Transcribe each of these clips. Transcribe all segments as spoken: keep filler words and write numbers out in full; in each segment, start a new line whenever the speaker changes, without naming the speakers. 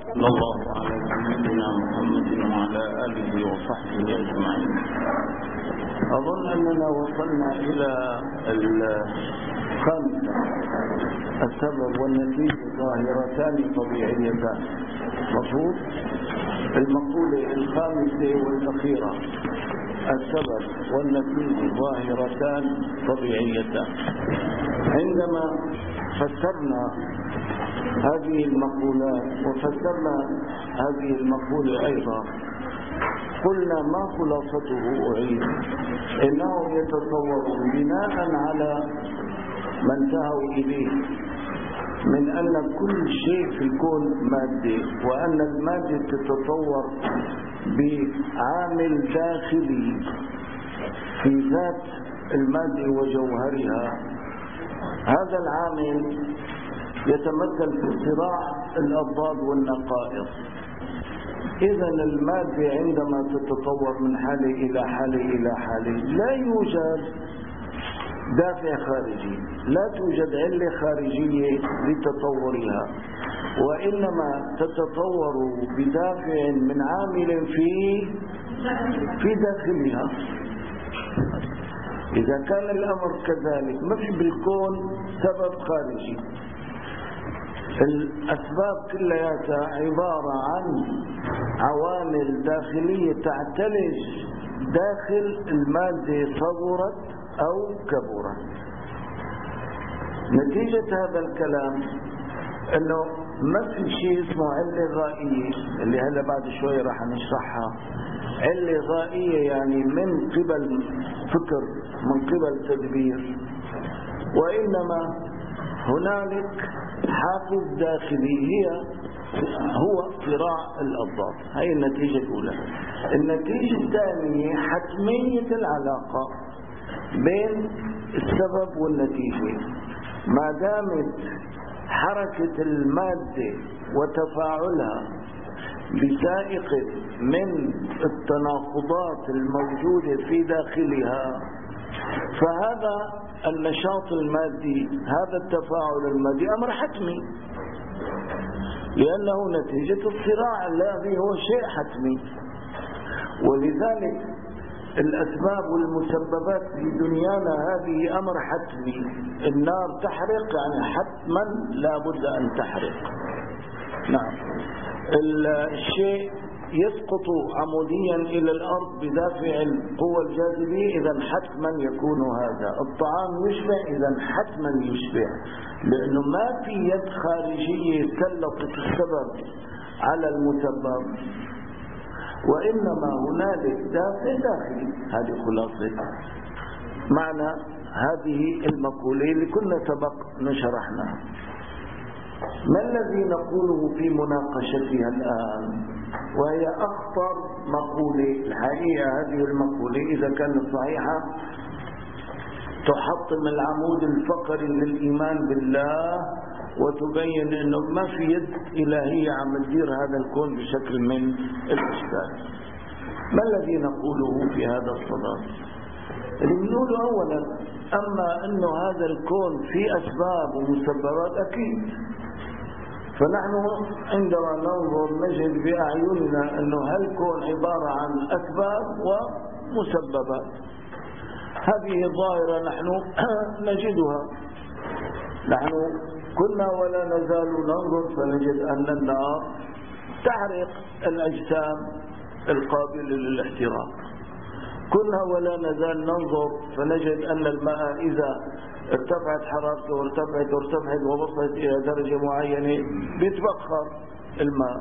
صلى الله على سيدنا محمد وعلى آله وصحبه أجمعين. أظن أننا وصلنا إلى الخامسة، السبب والنتيجة ظاهرتان طبيعيتان. مفروض المقولة الخامسة والأخيرة، السبب والنتيجة ظاهرتان طبيعيتان. عندما فسرنا هذه المقولات وفسرنا هذه المقولة أيضا، قلنا ما خلاصته أعيد، إنه يتصور بناء على ما انتهوا إليه من أن كل شيء في الكون مادة، وأن المادة تتطور بعامل داخلي في ذات المادة وجوهرها. هذا العامل يتمثل في صراع الأضداد والنقائص. إذا المادة عندما تتطور من حالة إلى حالة إلى حالة لا يوجد دافع خارجي، لا توجد علة خارجية لتطورها، وإنما تتطور بدافع من عامل في في داخلها. إذا كان الأمر كذلك ما في بالكون سبب خارجي، الأسباب كلها عبارة عن عوامل داخلية تعتلج داخل المادة صغرت أو كبرت. نتيجة هذا الكلام أنه ما في شيء اسمه علة غائية، اللي هلا بعد شوي راح نشرحها. علة غائية يعني من قبل فكر، من قبل تدبير، وإنما هنالك حافز داخلي هي هو صراع الأضداد. هي النتيجة الأولى. النتيجة الثانية حتمية العلاقة بين السبب والنتيجة. ما دامت حركة المادة وتفاعلها بسائق من التناقضات الموجودة في داخلها، فهذا النشاط المادي، هذا التفاعل المادي أمر حتمي، لأنه نتيجة الصراع الذي هو شيء حتمي. ولذلك الأسباب والمسببات في دنيانا هذه أمر حتمي. النار تحرق، يعني حتما لا بد أن تحرق. نعم. الشيء يسقط عموديا إلى الأرض بدافع القوة الجاذبية، إذا حتما يكون هذا. الطعام يشبع، إذا حتما يشبع، لأنه ما في يد خارجية سلطت السبب على المسبب، وإنما هنالك دافع داخلي. هذه خلاصة معنى هذه المقولة اللي كنا سبق نشرحناها. ما الذي نقوله في مناقشتها الآن؟ وهي أخطر مقولة الحقيقة. هذه المقولة إذا كانت صحيحة تحطم العمود الفقري للإيمان بالله، وتبين أنه ما في يد إلهية عم تدير هذا الكون بشكل من الأشكال. ما الذي نقوله في هذا الصدد؟ اللي نقوله أولا، أما أنه هذا الكون في أسباب ومسببات أكيد، فنحن عندما ننظر نجد بأعيننا أنه هالكون عبارة عن أسباب ومسببات. هذه ظاهرة نحن نجدها. نحن كنا ولا نزال ننظر فنجد أن النار تحرق الأجسام القابلة للاحتراق. كنا ولا نزال ننظر فنجد أن الماء إذا ارتفعت حرارته وارتفعت وارتفعت ووصلت إلى درجة معينة بيتبخر الماء.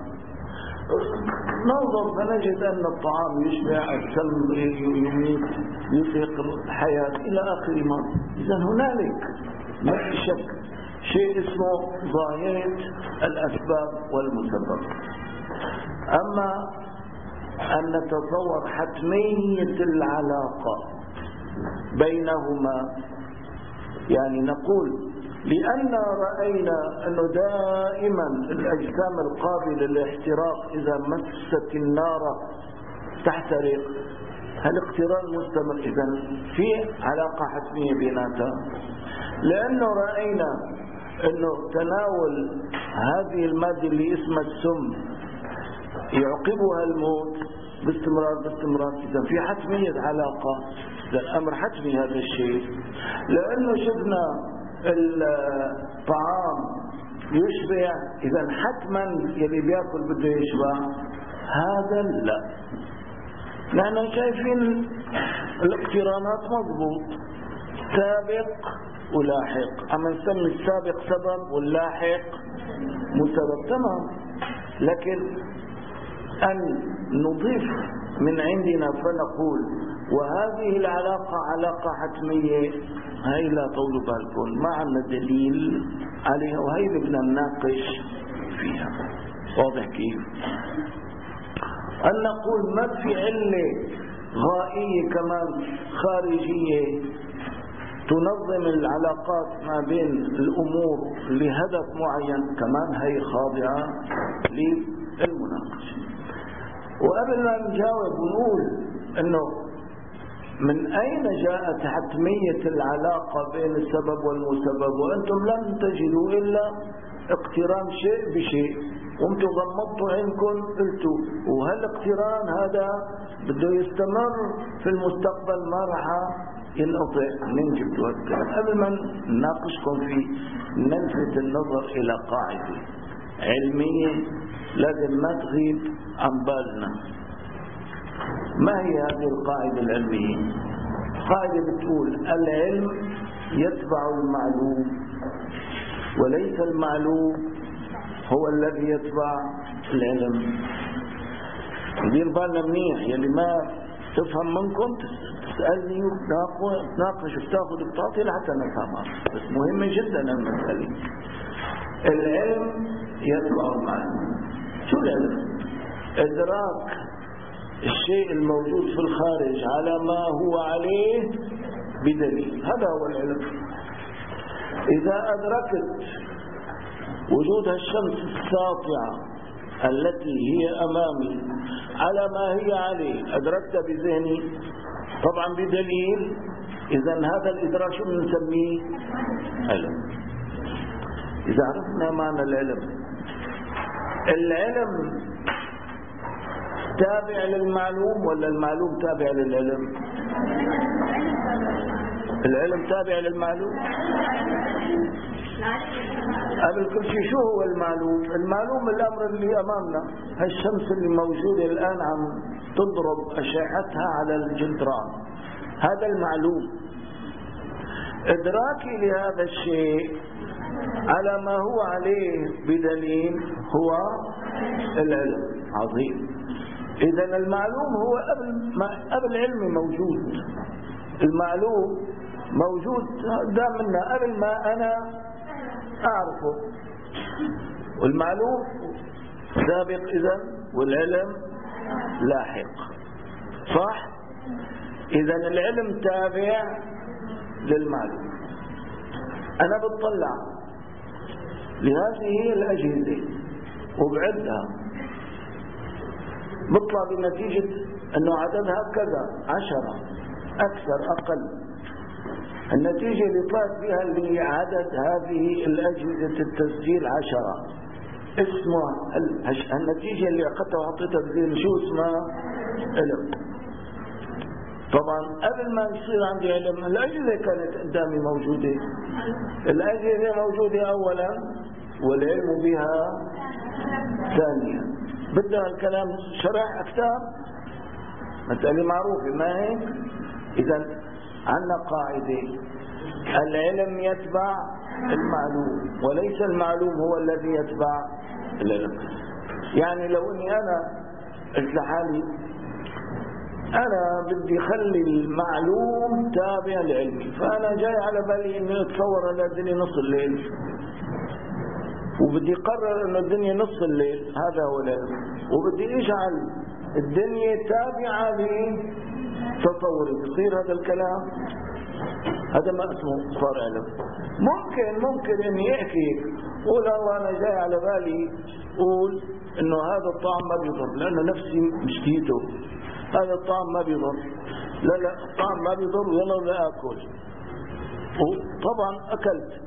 ننظر فنجد أن الطعام يشبع، السم يميت، يطلق الحياة إلى آخر ما. إذا هنالك ما في شك شيء اسمه ظاهرة الأسباب والمسبب. أما أن نتصور حتمية العلاقة بينهما، يعني نقول لأن رأينا أنه دائما الأجسام القابلة للاحتراق إذا مست النار تحترق، هالاقتران مستمر، إذا في علاقة حتمية بيناتها. لأنه رأينا أنه تناول هذه المادة اللي اسمها السم يعقبها الموت باستمرار باستمرار، إذا في حتمية علاقة، إذا الأمر حتمي هذا الشيء، لأنه شفنا الطعام يشبع، إذا حتما يلي بياكل بده يشبع. هذا لا، نحن شايفين الاقترانات مضبوط، سابق ولاحق، أما نسمي السابق سبب واللاحق مسبب، تمام. لكن أن نضيف من عندنا فنقول وهذه العلاقة علاقة حتمية، هاي لا طول بالكم، ما عندنا دليل عليها، وهي بدنا نناقش فيها. واضح كيف؟ أن نقول ما في علة غائية كمان خارجية تنظم العلاقات ما بين الأمور لهدف معين، كمان هي خاضعة للمناقشة. وقبل ما نجاوب ونقول أنه من أين جاءت حتمية العلاقة بين السبب والمسبب، وأنتم لم تجدوا إلا اقتران شيء بشيء، وانتم غمضتوا عينكم قلتوا وهالاقتران هذا بده يستمر في المستقبل، ما راح ينقطع. من جبتوا هذا الكلام؟ قبل ما نناقشكم فيه نلفت النظر إلى قاعدة علمية لازم ما تغيب عن بالنا. ما هي هذه القاعدة العلمية؟ قاعدة بتقول العلم يتبع المعلوم، وليس المعلوم هو الذي يتبع العلم. يدير بالنا منيح، يلي ما تفهم منكم تسألني وتناقش وتاخذ بتعطي لحتى نفهمها، بس مهمة جدا المسألة. العلم يتبع المعلوم. شو العلم؟ إدراك الشيء الموجود في الخارج على ما هو عليه بدليل، هذا هو العلم. إذا أدركت وجود الشمس الساطعة التي هي أمامي على ما هي عليه، أدركت بذهني طبعا بدليل، إذا هذا الإدراك شو بنسميه؟ علم. إذا عرفنا معنى العلم، العلم تابع للمعلوم ولا المعلوم تابع للعلم؟ العلم تابع للمعلوم. قبل كل شيء شو هو المعلوم؟ المعلوم الأمر اللي أمامنا، هالشمس اللي موجودة الآن عم تضرب أشعتها على الجدران، هذا المعلوم. إدراكي لهذا الشيء على ما هو عليه بدليل هو العلم. عظيم. إذن المعلوم هو قبل ما قبل علمي موجود، المعلوم موجود قدامنا قبل ما أنا أعرفه، والمعلوم سابق إذن والعلم لاحق، صح؟ إذن العلم تابع للمعلوم. أنا بتطلع لهذه الأجهزة وبعدها، بطلع بنتيجة أنه عددها كذا، عشرة أكثر أقل. النتيجة اللي طلعت بها اللي عدد هذه الأجهزة التسجيل عشرة، اسمها النتيجة اللي أخذتها وحطيتها بذهني شو اسمها؟ علم. طبعا قبل ما يصير عندي علم الأجهزة كانت قدامي موجودة، الأجهزة موجودة أولا والعلم بها ثانيا. بدها الكلام شرح أكثر، مسألة معروفة ما هيك؟ إذا عندنا قاعدة العلم يتبع المعلوم وليس المعلوم هو الذي يتبع العلم. يعني لو اني انا قلت لحالي انا بدي اخلي المعلوم تابع لعلمي، فانا جاي على بالي اني اتصور ان الدنيا نص الليل وبدي اقرر ان الدنيا نص الليل، هذا هو العلم، وبدي اجعل الدنيا تابعة لتطوري، بصير هذا الكلام هذا ما اسمه صار علم. ممكن ممكن اني احكي قول الله انا جاي على بالي قول انه هذا الطعم ما بيضر لانه نفسي مشتيته، هذا الطعم ما بيضر، لا لا الطعم ما بيضر ويلا لا اكل، وطبعا اكلت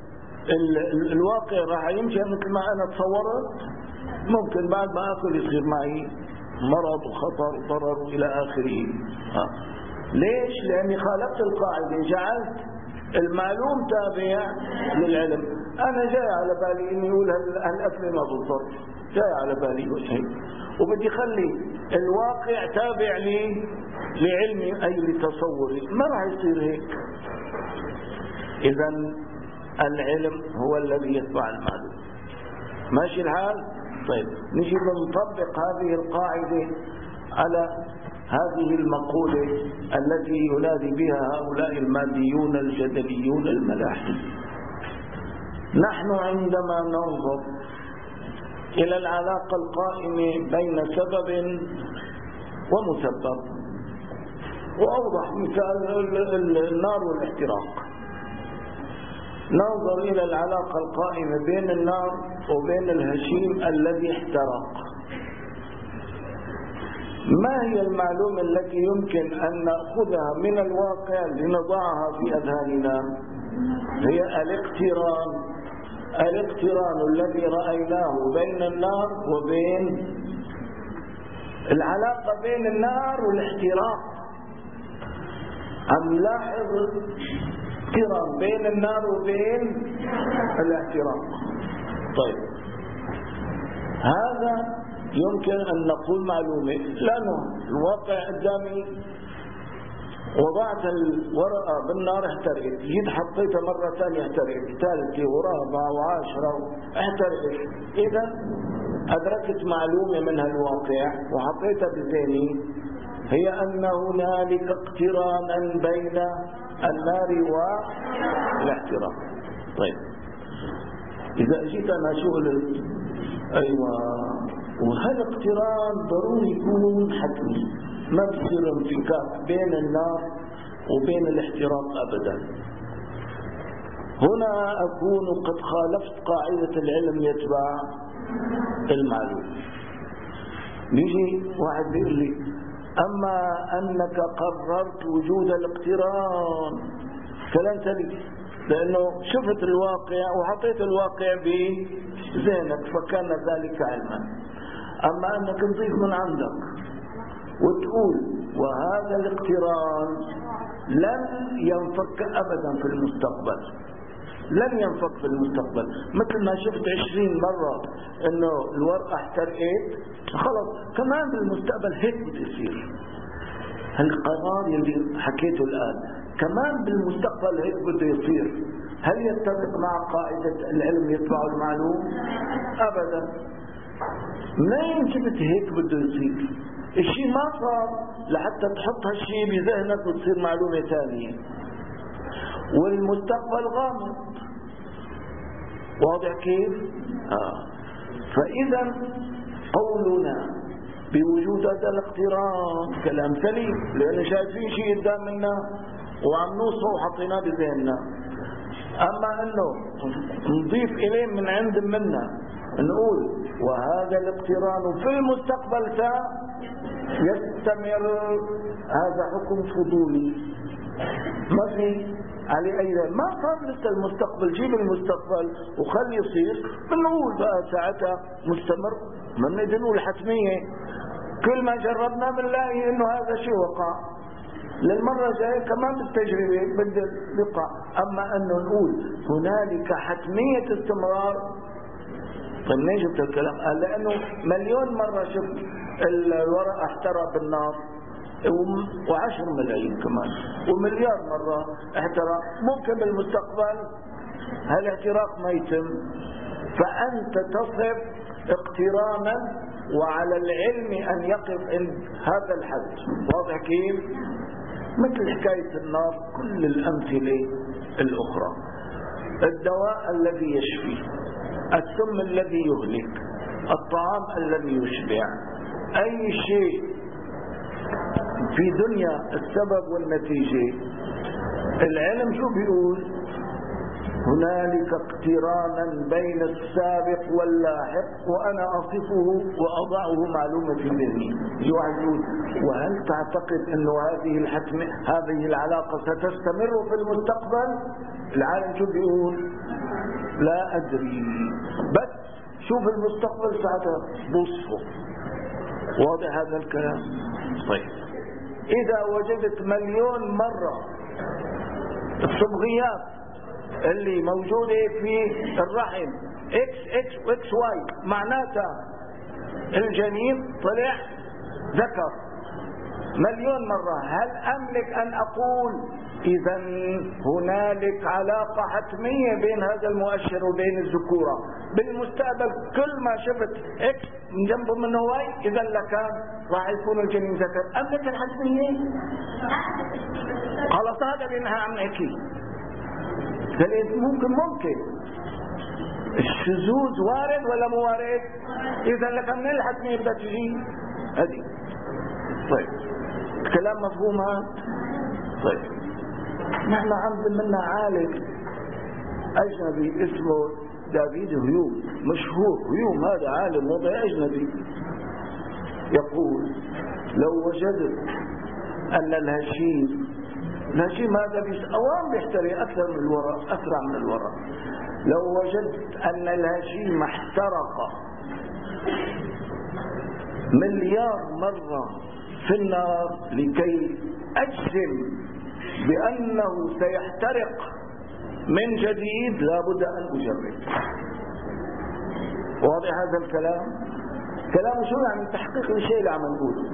الواقع راح يمشي مثل ما أنا تصورت. ممكن بعد ما أكل يصير معي مرض وخطر وضرر إلى آخره. ها. ليش؟ لأني خالفت القاعدة، جعلت المعلوم تابع للعلم. أنا جاي على بالي إني أقول هالأكل ما بالضبط، جاي على بالي هيك، وبدي خلي الواقع تابع لي لعلمي أي لتصوري، ما راح يصير هيك. إذا العلم هو الذي يتبع المعلوم. ماشي الحال؟ طيب نجي نطبق هذه القاعدة على هذه المقولة التي ينادي بها هؤلاء الماديون الجدليون الملاحدة. نحن عندما ننظر إلى العلاقة القائمة بين سبب ومسبب، وأوضح مثال النار والاحتراق، ننظر إلى العلاقة القائمة بين النار وبين الهشيم الذي احترق. ما هي المعلومة التي يمكن أن نأخذها من الواقع لنضعها في أذهاننا؟ هي الاقتران، الاقتران الذي رأيناه بين النار وبين العلاقة بين النار والاحتراق. أم لاحظ اقتران بين النار وبين الاحتراق. طيب هذا يمكن أن نقول معلومة، لأنه الواقع قدامي، وضعت الورقة بالنار احترقت، جيت حطيتها مرة ثانية احترقت، ثالثة ورابعة وعاشرة احترقت. إذا أدركت معلومة من الواقع وحطيتها بذهني، هي أن هنالك اقترانا بين النار والاحتراق. طيب إذا جيت أنا شو قلت؟ أيوة، وهالاقتران ضروري يكون حتمي، ما بصير انفكاك بين النار وبين الاحتراق أبدا. هنا أكون قد خالفت قاعدة العلم يتبع المعلوم. بيجي واحد بيقول لي أما أنك قررت وجود الاقتران، كلام سليم، لأنه شفت الواقع وحطيت الواقع بذهنك فكان ذلك علما. أما أنك تضيف من عندك وتقول وهذا الاقتران لن ينفك أبدا في المستقبل، لن ينفك في المستقبل، مثل ما شفت عشرين مرة انه الورقة احترقت، خلص كمان بالمستقبل هيك بده يصير. هالقرار اللي حكيته الآن كمان بالمستقبل هيك بده يصير. هل يتفق مع قاعدة العلم يتبع المعلوم؟ أبدا. منين جبت هيك بده يصير؟ الشيء ما صار لحتى تحط هالشيء بذهنك وتصير معلومة ثانية، والمستقبل غامض. واضح كيف؟ آه. فإذا قولنا بوجود هذا الاقتران كلام سليم، لأن شايفين شيء قدام منا وعم نوصه وحطيناه بذهننا. أما أنه نضيف إليه من عند منا نقول وهذا الاقتران في المستقبل يستمر، هذا حكم فضولي ما في عليه أي دليل. ما صار لسه المستقبل، جيب المستقبل وخلي يصير، بنقول بقى ساعتها مستمر. ما بنقدر نقول حتمية، كل ما جربنا بنلاقي انه هذا شيء وقع، للمرة الجاية كمان بالتجربة بدل يقع. اما انه نقول هنالك حتمية استمرار، طيب منين جبت الكلام؟ قال لانه مليون مرة شفت الورقة احترق بالنار، وعشر ملايين كمان ومليار مرة احتراق. ممكن بالمستقبل هالاحتراق ما يتم، فأنت تصف اقترانا وعلى العلم أن يقف عند هذا الحد. واضح كيف؟ مثل حكاية النار كل الأمثلة الأخرى. الدواء الذي يشفي، السم الذي يهلك، الطعام الذي يشبع، أي شيء في دنيا السبب والنتيجة. العلم شو بيقول؟ هنالك اقترانا بين السابق واللاحق وأنا أصفه وأضعه معلومة في ذهني. يقول وهل تعتقد أنه هذه الحتم هذه العلاقة ستستمر في المستقبل؟ العالم شو بيقول؟ لا أدري، بس شوف المستقبل ساعتها بوصفه. واضح هذا الكلام؟ طيب إذا وجدت مليون مرة الصبغيات اللي موجودة في الرحم اكس اكس واكس واي، معناتها الجنين طلع ذكر مليون مرة، هل أملك أن أقول إذا هنالك علاقة حتمية بين هذا المؤشر وبين الذكورة بالمستقبل؟ كل ما شفت اكس من جنبه منه واي إذا لكان راح يكون الجنين ذكر. أملك الحتمية؟ خلاص هذا بينها عم نحكي. ممكن ممكن الشذوذ وارد ولا مو وارد؟ إذا لكان من الحتمية بدها تجي هذه. طيب الكلام مفهوم هذا؟ طيب نحن عند منا عالم أجنبي اسمه دافيد هيوم، مشهور. هيوم هذا عالم وضعي أجنبي، يقول لو وجدت أن الهشيم، الهشيم هذا أوام بيحترق أكثر من الوراء، أسرع من الوراء، لو وجدت أن الهشيم احترق مليار مرة في النار لكي أجزم بأنه سيحترق من جديد لابد أن أجرب. واضح هذا الكلام؟ كلام شو يعني؟ تحقيق الشيء اللي عم نقوله.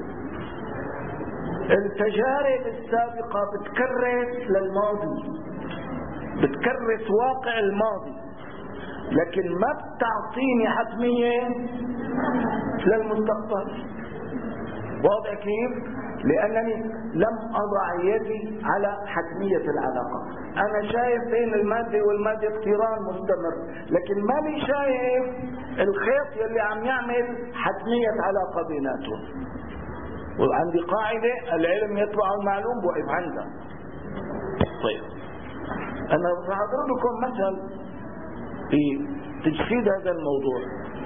التجارب السابقة بتكرس للماضي، بتكرس واقع الماضي، لكن ما بتعطيني حتمية للمستقبل. واضح كيف؟ لأنني لم أضع يدي على حتمية العلاقة. أنا شايف بين المادة والمادة اقتران مستمر، لكن ما لي شايف الخيط يلي عم يعمل حتمية علاقة بيناتهم. وعندي قاعدة العلم يتبع المعلوم بوقف عندها. طيب أنا راح أضرب لكم مثل في تجسيد هذا الموضوع.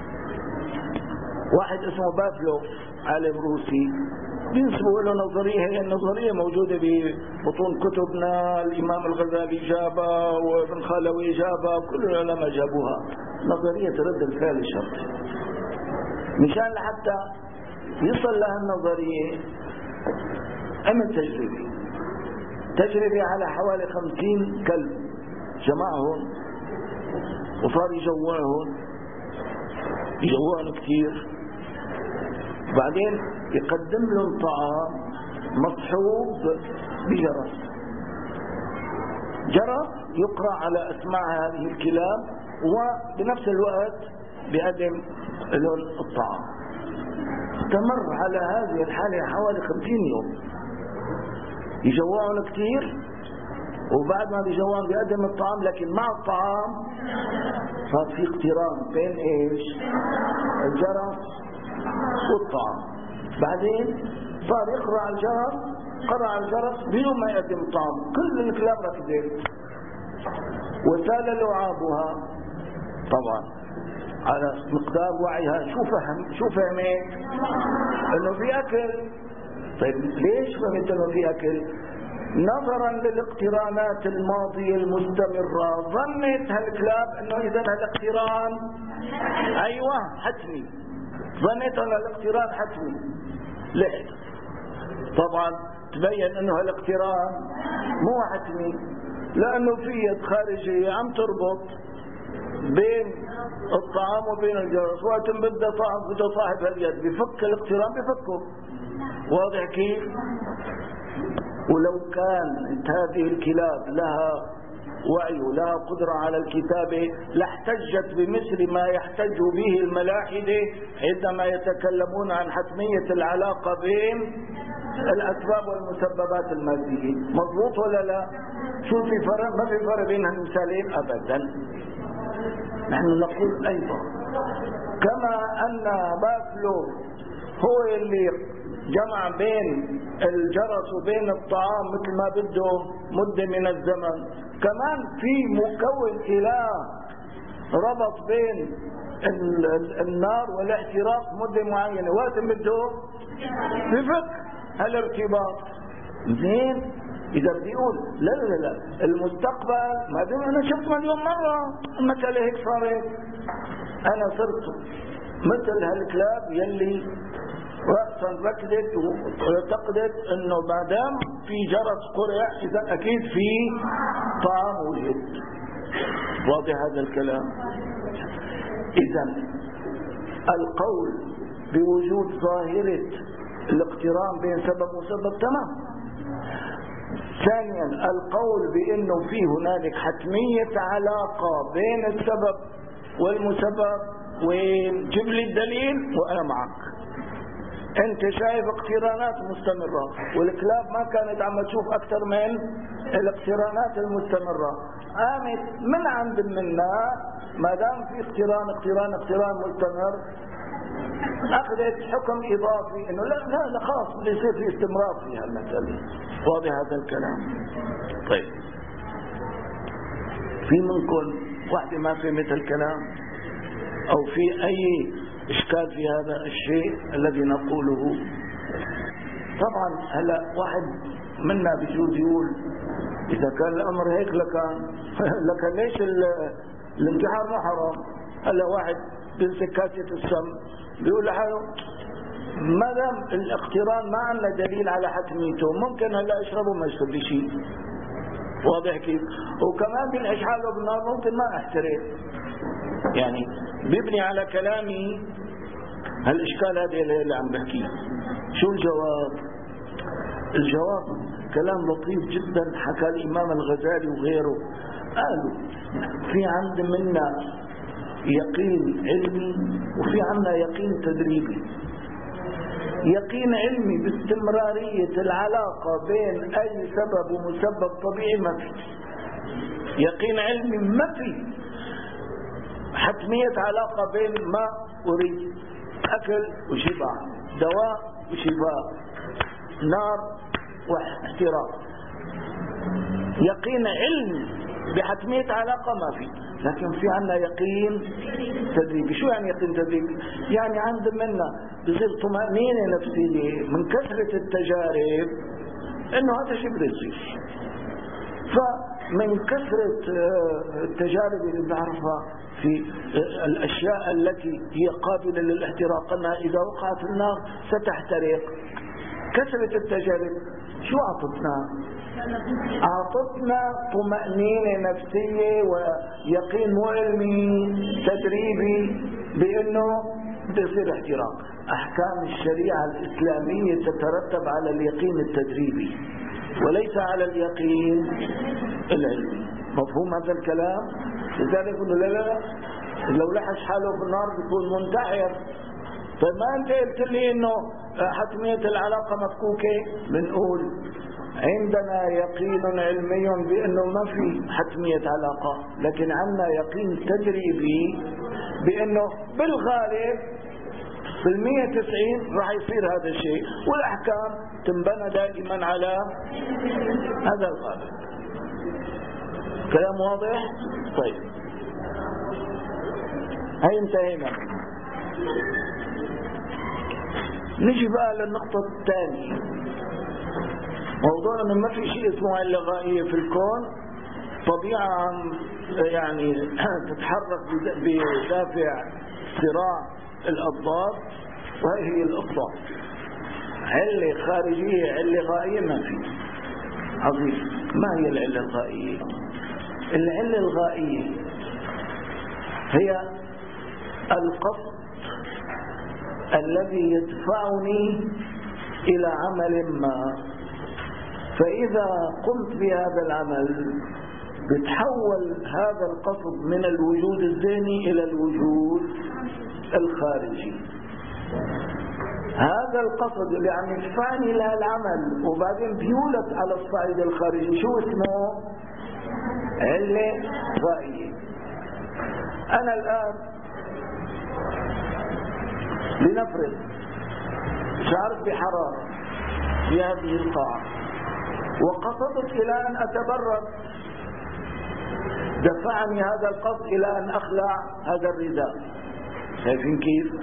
واحد اسمه بافلوف، عالم روسي، بينسبوا له نظرية، هي النظرية موجودة ببطون كتبنا، الإمام الغزالي جابها وابن خلوي جابها وكل العلماء جابوها، نظرية رد الفعل الشرطي. مشان لحتى يصل لها النظرية عمل تجربة تجربة على حوالي خمسين كلب، جمعهم وصار يجوعهم يجوعهم كثير، بعدين يقدم لهم طعام مصحوب بجرس، جرس يقرأ على أسماع هذه الكلاب وبنفس الوقت بيقدم لهم الطعام. استمر على هذه الحالة حوالي خمسين يوم، يجوعون كثير وبعد ما بيجوعون بيقدم الطعام، لكن مع الطعام صار في اقتران بين ايش؟ الجرس والطعام. بعدين صار يقرأ الجرس، قرأ الجرس بدون ما يقدم الطعام، كل الكلاب ركضت وسال لعابها طبعا على مقدار وعيها. شو فهم؟ شو فهمت؟ انه في اكل. طيب ليش فهمت انه في اكل؟ نظرا للاقترانات الماضية المستمرة ظنت هالكلاب انه اذا هالاقتران ايوه حتمي، ظنت ان الاقتران حتمي. ليه؟ طبعا تبين انه هالاقتران مو حتمي، لانه في يد خارجية عم تربط بين الطعام وبين الجرس، وقت بده طعام بده صاحب هاليد بفك الاقتران بفكه. واضح كيف؟ ولو كانت هذه الكلاب لها وعي ولها قدرة على الكتابة لاحتجت بمثل ما يحتج به الملاحدة عندما يتكلمون عن حتمية العلاقة بين الأسباب والمسببات المادية. مضبوط ولا لا؟ شو في فرق؟ ما في فرق بين هالمثالين أبدا. نحن نقول أيضا كما أن بافلو هو اللي جمع بين الجرس وبين الطعام مثل ما بده مدة من الزمن، كمان في مكون إله ربط بين النار والاحتراق مدة معينة، وقت بده بفك هالارتباط. زين إذا بدي أقول لا لا لا المستقبل، ما دام أنا شفت مليون مرة المسألة هيك صارت، أنا صرت مثل هالكلاب يلي رأسا ركضت واعتقدت انه ما دام في جرس قرع اذا اكيد في طعام وجد. واضح هذا الكلام؟ اذا القول بوجود ظاهرة الاقتران بين سبب وسبب تمام. ثانيا القول بانه في هنالك حتمية علاقة بين السبب والمسبب، وجيب لي الدليل وانا معك. انت شايف اقترانات مستمرة، والكلاب ما كانت عم تشوف اكثر من الاقترانات المستمرة، قامت من عند منا ما دام في اقتران اقتران اقتران مستمر، اخذت حكم اضافي انه لا لا لا خلاص بده يصير في استمرار في هالمسألة. واضح هذا الكلام؟ طيب، في منكم واحدة ما فهمت الكلام او في اي إشكال في هذا الشيء الذي نقوله؟ طبعا هلا واحد منا بجوز يقول إذا كان الأمر هيك لكان لكن ليش الانتحار مو حرام؟ هلا واحد بيمسك كاسة السم بيقول لحاله ما دام الاقتران ما عندنا دليل على حتميته ممكن هلا اشربه ما يصير لي شيء. واضح كيف؟ وكمان بينعش حاله بالنار ممكن ما احترق. يعني بيبني على كلامي هالإشكال هذا اللي عم بحكيه. شو الجواب؟ الجواب كلام لطيف جدا حكى الإمام الغزالي وغيره. قالوا في عند منا يقين علمي وفي عنا يقين تدريبي. يقين علمي باستمرارية العلاقة بين أي سبب ومسبب طبيعي ما في. يقين علمي ما في حتمية علاقة بين ما أريد، أكل وشبع، دواء وشفاء، نار واحتراق. يقين علمي بحتمية علاقة ما في، لكن في عنا يقين تدريبي. شو يعني يقين تدريبي؟ يعني عند منا بصير طمأنينة نفسية من كثرة التجارب انه هذا شيء بده يصير. فمن كثرة التجارب اللي بنعرفها في الأشياء التي هي قابلة للاحتراق أنها إذا وقعت النار ستحترق، كثرة التجارب شو عطتنا؟ عطتنا طمأنينة نفسية ويقين مو علمي تدريبي بأنه بده يصير احتراق. أحكام الشريعة الإسلامية تترتب على اليقين التدريبي وليس على اليقين العلمي. مفهوم هذا الكلام؟ لذلك يقولوا لا لا لو لحش حاله في النار بيكون منتحر. طيب ما انت قلت لي انه حتمية العلاقة مفكوكة؟ بنقول عندنا يقين علمي بانه ما في حتمية علاقة، لكن عندنا يقين تجريبي بانه بالغالب بالمية تسعين راح يصير هذا الشيء، والاحكام تنبنى دائما على هذا الغالب. كلام واضح؟ طيب هاي انتهينا. نجي بقى للنقطة الثانية، موضوع انه ما في شيء اسمه علة غائية في الكون، طبيعة يعني تتحرك بدافع صراع الأضداد، وهي هي الأضداد. علة خارجية علة غائية ما في. عظيم. ما هي العلة الغائية؟ العلة الغائية هي القصد الذي يدفعني إلى عمل ما، فإذا قمت بهذا العمل بتحول هذا القصد من الوجود الذهني إلى الوجود الخارجي. هذا القصد اللي عم يدفعني لهالعمل وبعدين بيولد على الصعيد الخارجي شو اسمه؟ علة غائية. أنا الآن لنفرض شعرت بحرارة في هذه القاعة وقصدت إلى أن أتبرد، دفعني هذا القصد إلى أن أخلع هذا الرداء. شايفين كيف؟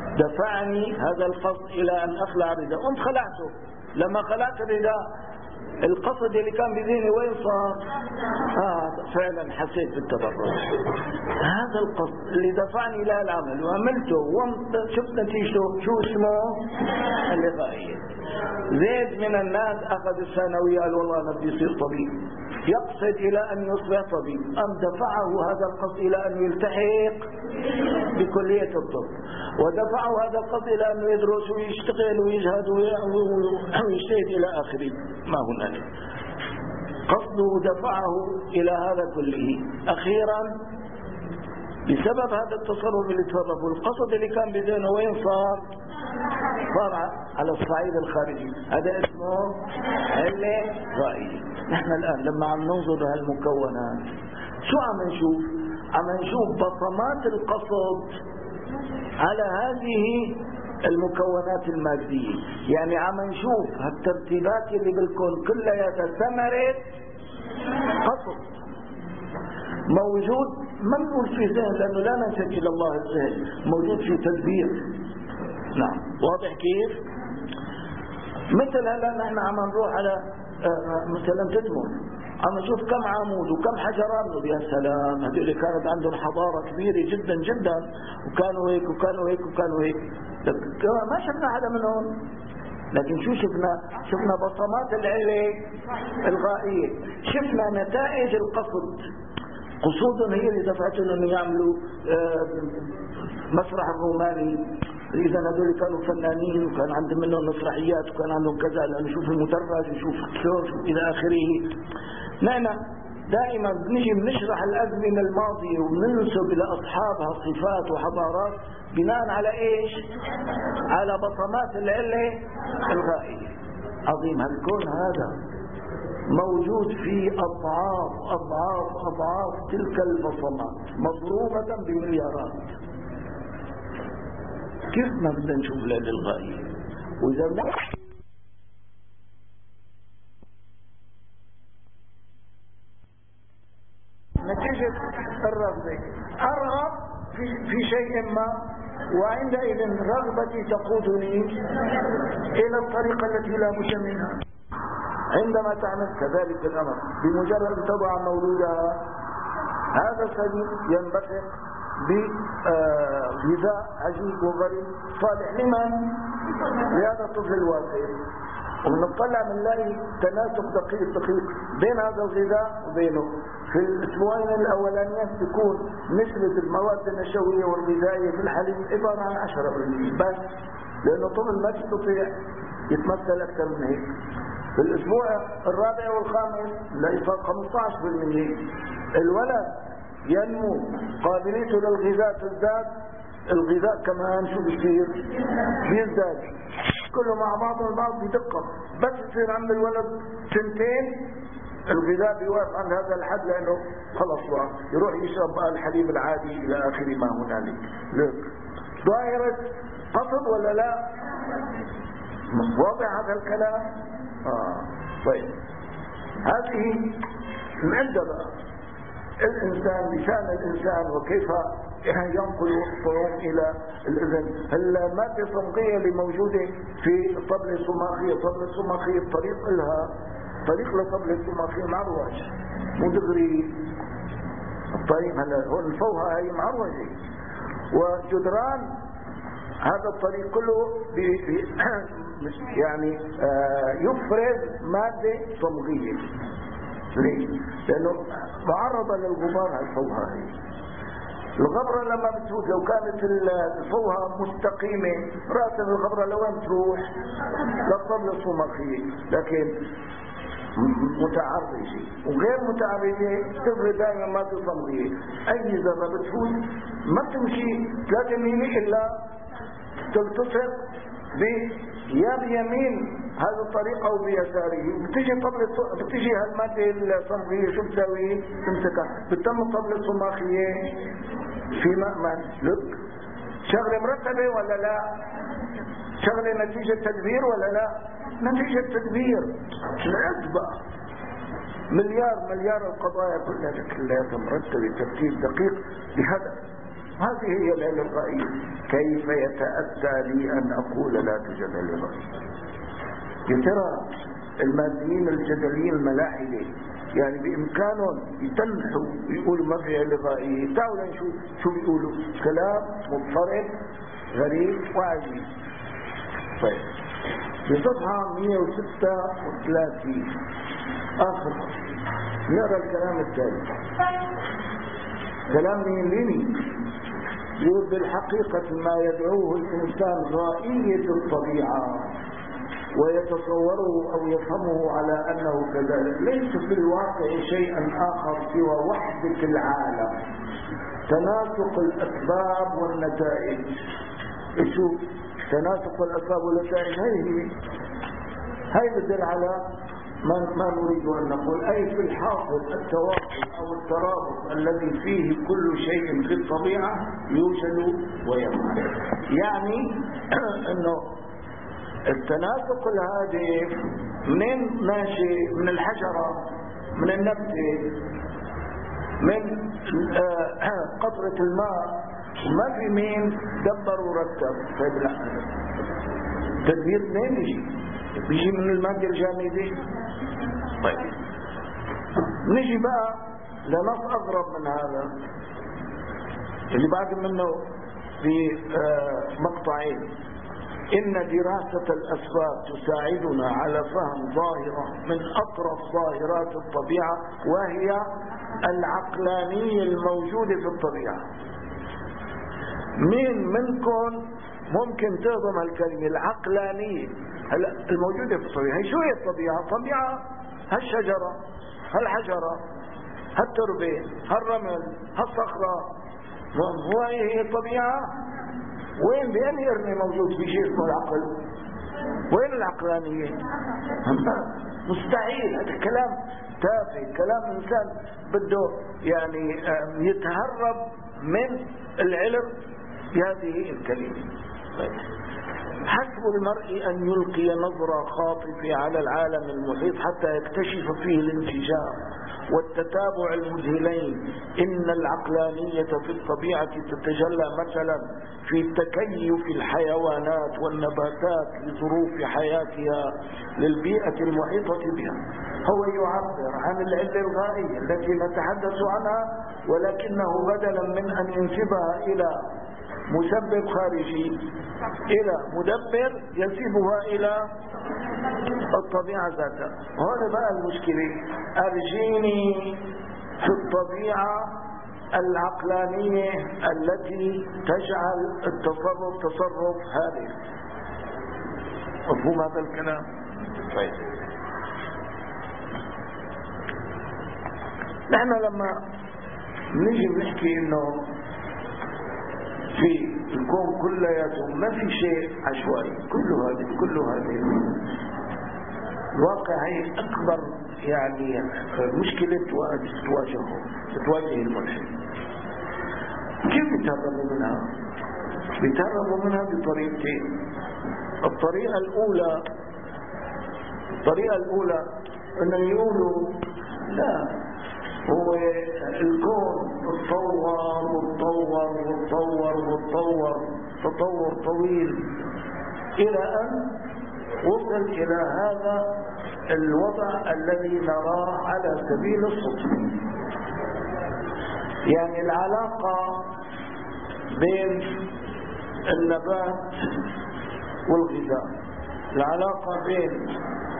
دفعني هذا القصد إلى أن أخلع الرداء، قمت خلعته. لما خلعت الرداء القصد اللي كان بذهني وين صار؟ آه فعلا حسيت بالتبرج. هذا القصد اللي دفعني إلى العمل وعملته وشفت نتيجته شو اسمه؟ الغائية. زيد من الناس أخذ الثانوية قال والله أنا بدي يصير طبيب، يقصد إلى أن يصبح طبيب، أم دفعه هذا القصد إلى أن يلتحق بكلية الطب، ودفعه هذا القصد إلى أن يدرس ويشتغل ويجهد ويجتهد إلى آخره. ما هنالك قصده دفعه إلى هذا كله. أخيرا بسبب هذا التصرف اللي تصرفه القصد اللي كان بذهنه وين صار؟ صار على الصعيد الخارجي. هذا اسمه علة غائية. نحن الآن لما عم ننظر لهالمكونات شو عم نشوف؟ عم نشوف بصمات القصد على هذه المكونات المادية. يعني عم نشوف هالترتيبات اللي بالكون كلها ثمرة قصد موجود، ما نقول في ذهن لأنه لا ننسب إلى الله الذهن، موجود في تدبير. نعم واضح كيف؟ مثل هلا نحن عم نروح على مثلا تدمر، عم نشوف كم عمود وكم حجرات، يا سلام هذول كانت عندهم حضارة كبيرة جدا جدا وكانوا هيك وكانوا هيك وكانوا هيك. ما شفنا حدا منهم، لكن شو شفنا؟ شفنا بصمات العلة الغائية، شفنا نتائج القصد. قصودهم هي اللي دفعتهم انه يعملوا مسرح الروماني. اذا هذول كانوا فنانين وكان عندهم منهم مسرحيات وكان عندهم كذا، لانه نشوف المدرج ونشوف الكثور الى اخره. نحن دائما بنجي بنشرح الازمنه الماضيه وبننسب الى اصحابها صفات وحضارات بناء على ايش؟ على بصمات العله الغائيه. عظيم. هالكون هذا موجود في أضعاف أضعاف أضعاف تلك البصمات مضروبة بمليارات. كيف ما بدنا نشوف لهذه الغاية؟ وإذا نتيجة الرغبة أرغب في, في شيء ما، وعندئذ رغبتي تقودني إلى الطريقة التي لا بد منها. عندما تعمل كذلك الأمر، بمجرد أن تضع مولودها هذا السبيل ينبثق بغذاء عجيب وغريب صالح لمن؟ لهذا الطفل الواقعي. ونطلع بنلاقي تناسق دقيق دقيق بين هذا الغذاء وبينه. في الأسبوعين الأولانيين تكون نسبة المواد النشوية والغذائية في الحليب عبارة عن عشرة بالمئة بس، لأنه الطفل ما يستطيع يتمثل أكثر من هيك. في الأسبوع الرابع والخامس لا يفوق خمسة عشر بالمئة. الولد ينمو، قابليته للغذاء تزداد، الغذاء كمان شو بيصير؟ بيزداد. كله مع بعضه البعض بدقة. بس يصير عند الولد سنتين الغذاء بيوقف عند هذا الحد، لأنه خلص بقى يروح يشرب بقى الحليب العادي إلى آخر ما هنالك. لك ظاهرة قصد ولا لا؟ واضح هذا الكلام؟ آه. طيب هذه المادة بقى الإنسان، لسان الإنسان وكيف ينقل الطعوم إلى الإذن. المادة الصمغية اللي موجودة في الطبلة الصماخية، الطبلة الصماخية الطريق لها طريق للطبلة الصماخية معروج، مو دغري الطريق. هلا هون الفوهة هي معروجة، وجدران هذا الطريق كله يعني يفرز مادة صمغية. ليه؟ لأنه معرضة للغبار الفوهة هي. الغبرة لما بتفوت لو كانت الفوهة مستقيمة رأس الغبرة لوين تروح؟ للطبلة الصماخية، لكن متعرجة وغير متعرجة تفرز دائما مادة صمغية. أي ذرة بتفوت ما بتمشي ثلاثة ميل إلا تلتصق يا بيمين هذا الطريق او بيساره. بتجي طبلة بتجي هالمادة الصمغية شو بتسوي؟ تمسكها. بتتم الطبلة الصماخية في مأمن. لك شغلة مرتبة ولا لا؟ شغلة نتيجة تدبير ولا لا؟ نتيجة تدبير. العد بقى مليار مليار القضايا كلها كلها مرتبة ترتيب دقيق بهدف. هذه هي العلة الغائية. كيف يتأتى لي أن أقول لا توجد علة غائية؟ يا ترى الماديين الجدليين الملاحدة، يعني بإمكانهم يتنحوا ويقولوا ما في علة غائية. تعالوا نشوف شو بيقولوا، كلام مضطرب غريب وعجيب. طيب بصفحة مئة وستة وثلاثين آخر نقرأ الكلام التالي. كلام مين ليني؟ يقول بالحقيقة ما يدعوه الإنسان غائية الطبيعة ويتصوره أو يفهمه على أنه كذلك، ليس في الواقع شيئا آخر سوى وحدة العالم، تناسق الأسباب والنتائج. شوف تناسق الأسباب والنتائج، هذه هي بدل على ما ما نريد أن نقول، أي في الحاصل التوافق أو الترابط الذي فيه كل شيء في الطبيعة يوجد ويفعل. يعني أنه التناسق الهادف من ماشي من الحجرة، من النبتة، من قطرة الماء، ما في مين دبر ورتب. طيب لا، تدبير منين يجي؟ بيجي من المادة الجامدة. طيب نجي بقى لنص أغرب من هذا اللي بعد منه في مقطعين. إن دراسة الأسباب تساعدنا على فهم ظاهرة من أطرف ظاهرات الطبيعة، وهي العقلانية الموجودة في الطبيعة. مين منكم ممكن تهضم هالكلمة العقلانية هلا الموجودة في الطبيعة؟ هي شو هي الطبيعة؟ الطبيعة هالشجرة، هالحجرة، هالتربة، هالرمل، هالصخرة، هو هي الطبيعة. وين بأي يرمي موجود في شيء اسمه العقل؟ وين العقلانية؟ مستحيل. هذا كلام تافه، كلام إنسان بده يعني يتهرب من العلم بهذه الكلمة. حسب المرء أن يلقي نظرة خاطفة على العالم المحيط حتى يكتشف فيه الانسجام والتتابع المذهلين. إن العقلانية في الطبيعة تتجلى مثلا في تكيف الحيوانات والنباتات لظروف حياتها للبيئة المحيطة بها. هو يعبر عن العلة الغائية التي نتحدث عنها، ولكنه بدلا من أن ينسبها إلى مسبب خارجي إلى مدبر ينسبها إلى الطبيعة ذاتها. هنا بقى المشكلة، أرجيني في الطبيعة العقلانية التي تجعل التصرف تصرف هادف. مفهوم هذا الكلام؟ طيب نحن لما نيجي بنحكي انه في الكون كلياته ما في شيء عشوائي، كله هذه كله هذه الواقع هي اكبر يعني مشكلة تواجهه تواجه الملحد. كيف بيتهربوا منها؟ بيتهربوا منها بطريقتين. الطريقة الأولى الطريقة الأولى أن يقولوا لا، هو الكون تطور وتطور وتطور وتطور تطور طويل إلى أن وصل إلى هذا الوضع الذي نراه على سبيل الصدفة. يعني العلاقة بين النبات والغذاء، العلاقة بين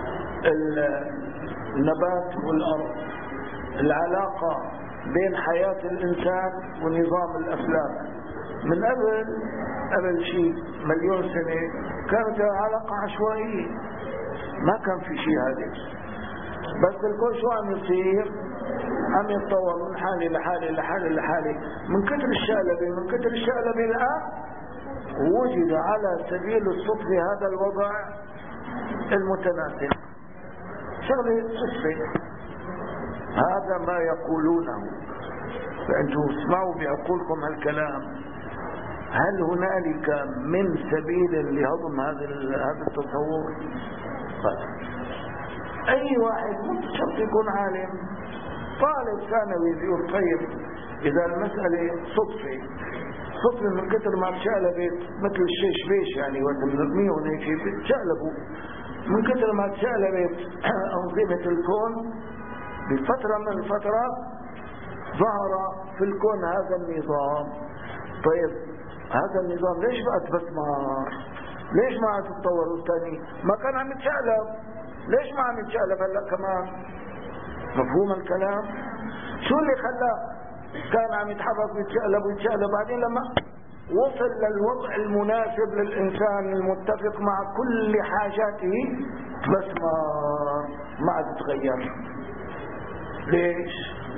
النبات والأرض، العلاقة بين حياة الإنسان ونظام الأفلاك من قبل قبل شيء مليون سنة كانت علاقة عشوائية، ما كان في شيء هذا. بس الكل شو عم يصير؟ عم يتطور من حالة لحالة لحالة لحالة. من كتر الشقلبة من كتر الشقلبة الآن وجد على سبيل الصدفة هذا الوضع المتناسق، شغلة صدفة. هذا ما يقولونه، فأنتم اسمعوا بعقولكم هالكلام. هل هنالك من سبيل لهضم هذا هذا التصور؟ طيب أي واحد مش شرط يكون عالم، طالب ثانوي بيقول طيب إذا المسألة صدفة صدفة من كتر ما تشقلبت مثل الشيش بيش يعني وقت بنرميهم هيك بتشقلبوا، من كثر ما تشقلبت أنظمة الكون بفترة من الفترات ظهر في الكون هذا النظام. طيب هذا النظام ليش بقى تبسمار؟ ليش ما عم تتطور الثاني؟ ما كان عم يتشقلب، ليش ما عم يتشقلب هلا كمان؟ مفهوم الكلام؟ شو اللي خلاه كان عم يتحرك ويتشقلب ويتشقلب بعدين لما وصل للوضع المناسب للإنسان المتفق مع كل حاجاته بس ما ما عاد تتغير؟ ليش؟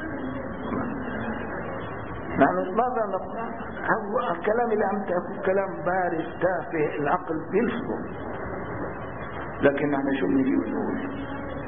نحن ماذا نقول؟ هو الكلام اللي عم تحكوا كلام بارد تافه العقل بيلفظه، لكن نحن شو بنجي بنقول؟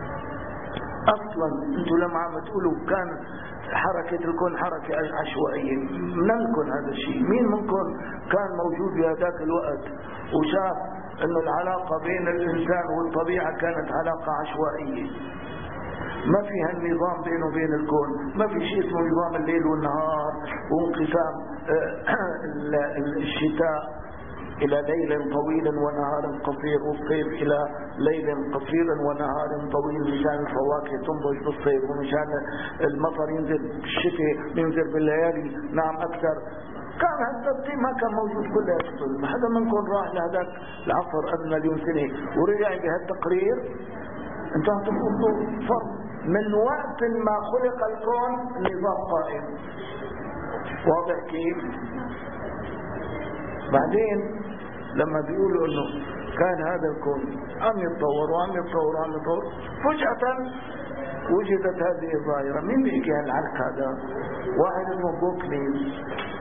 اصلا انتم لما عم تقولوا كان حركة الكون حركة عشوائية، من الكون هذا الشيء؟ مين منكم كان موجود في هذاك الوقت وشاف انه العلاقة بين الانسان والطبيعة كانت علاقة عشوائية ما فيها النظام بينه وبين الكون؟ ما في شيء اسمه نظام الليل والنهار وانقسام الشتاء إلى ليل طويل ونهار قصير، والصيف إلى ليل قصير ونهار طويل، مشان الفواكه تنضج بالصيف ومشان المطر ينزل بالشتاء ينزل بالليالي نعم أكثر. كان هالترتيب ما كان موجود كله يفصل. ما حدا منكم راح لهذاك العصر قبل مليون سنة ورجع بهالتقرير؟ انتم تقولوا فرق من وقت ما خلق الكون النظام قائم. واضح كيف؟ بعدين لما بيقولوا انه كان هذا الكون عم يتطور وعم يتطور وعم يتطور، فجأة وجدت هذه الظاهرة. مين بيحكي هالعلق هذا؟ واحد اسمه بوكليز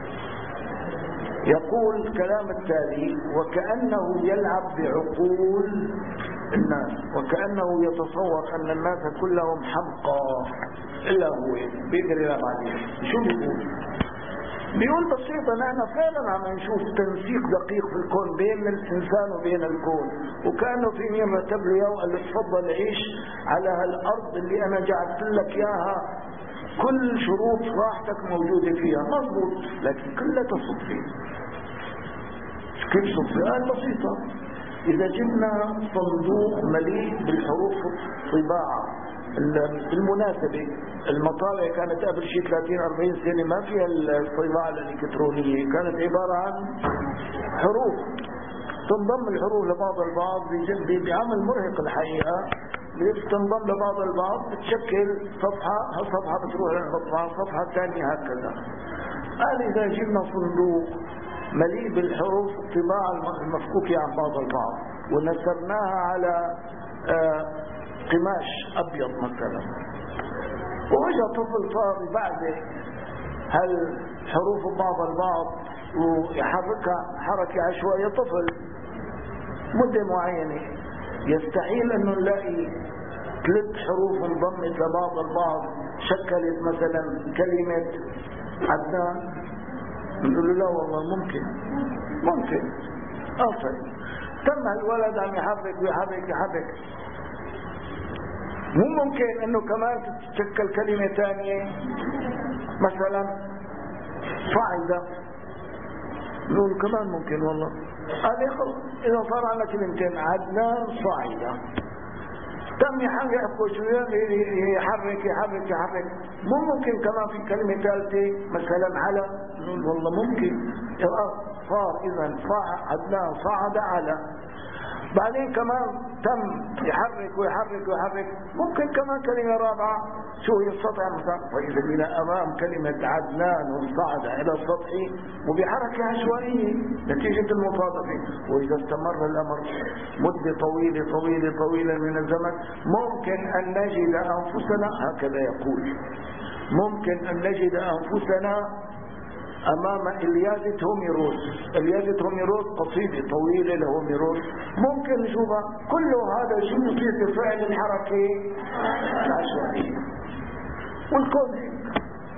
يقول الكلام التالي: وكأنه يلعب بعقول الناس، وكأنه يتصور أن الناس كلهم حمقى إلا هو بيقدر يلعب عليه. شو بيقول؟ بيقول بسيطة: نحن فعلا عم نشوف تنسيق دقيق في الكون بين الإنسان وبين الكون، وكأنه في مين رتب له اياه وقال له تفضل عيش على هالأرض اللي أنا جعلت لك إياها، كل شروط راحتك موجودة فيها. مضبوط، لكن كلها صدفة. كيف صدفة؟ قال بسيطة: إذا جبنا صندوق مليء بالحروف الطباعة المناسبة، المطابع كانت قبل شيء ثلاثين أربعين سنة ما فيها الطباعة الإلكترونية، كانت عبارة عن حروف تنضم الحروف لبعض البعض بعمل مرهق الحقيقة، تنضم لبعض البعض بتشكل صفحة، هالصفحة بتروح للصفحة الصفحة الثانية هكذا. قال إذا جبنا صندوق مليء بالحروف الطباعة المفكوكة عن بعض البعض ونسرناها على آه قماش أبيض مثلا، وإجا طفل فاضي بعد هالحروف بعض البعض ويحركها حركة عشوائية، طفل مدة معينة، يستحيل أنه نلاقي ثلاث حروف انضمت لبعض البعض شكلت مثلا كلمة عدنان. نقول له لا والله ممكن ممكن أصل تم الولد عم يحرك ويحرك يحرك، مو ممكن انه كمان تتشكل كلمة ثانية مثلا صعدة، نقول كمان ممكن والله. قال يخلص اذا صار عندنا كلمتين عدنان صعدة، تم يحرك يحرك يحرك يحرك، مو ممكن كمان في كلمة ثالثة مثلا على، نقول والله ممكن. صار اذا عدنان صعد على، بعدين كمان تم يحرك ويحرك ويحرك، ممكن كمان كلمة رابعة شو هي السطح مثلا، وإذا بنا أمام كلمة عدنان وصعد إلى السطح وبحركة عشوائية نتيجة المصادفة. وإذا استمر الأمر مدة طويلة طويلة طويلة من الزمن ممكن أن نجد أنفسنا، هكذا يقول، ممكن أن نجد أنفسنا أمام إلياذة هوميروس. إلياذة هوميروس قصيدة طويلة لهوميروس، ممكن نشوفها. كل هذا شيء يصير بفعل الحركة العشوائية والكون هيك.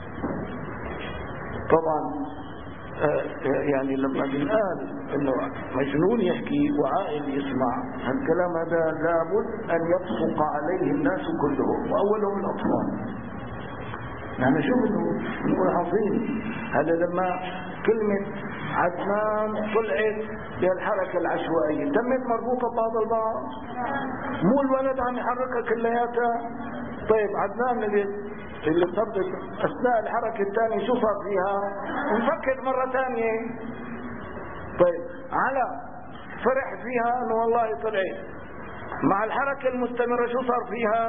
طبعا يعني لما بنقال انه مجنون يحكي وعاقل يسمع، هالكلام هذا لابد ان يطفق عليه الناس كلهم واولهم الاطفال. يعني شو بنقول؟ بنقول عظيم هذا لما كلمة عدنان طلعت بهالحركة العشوائية تمت مربوطة ببعض البعض، مو الولد عم يحركها كلياتها. طيب عدنان اللي اللي صدق اثناء الحركة الثانية شو صار فيها؟ نفكر مرة ثانية. طيب على فرح فيها انه والله طلعت، مع الحركة المستمرة شو صار فيها؟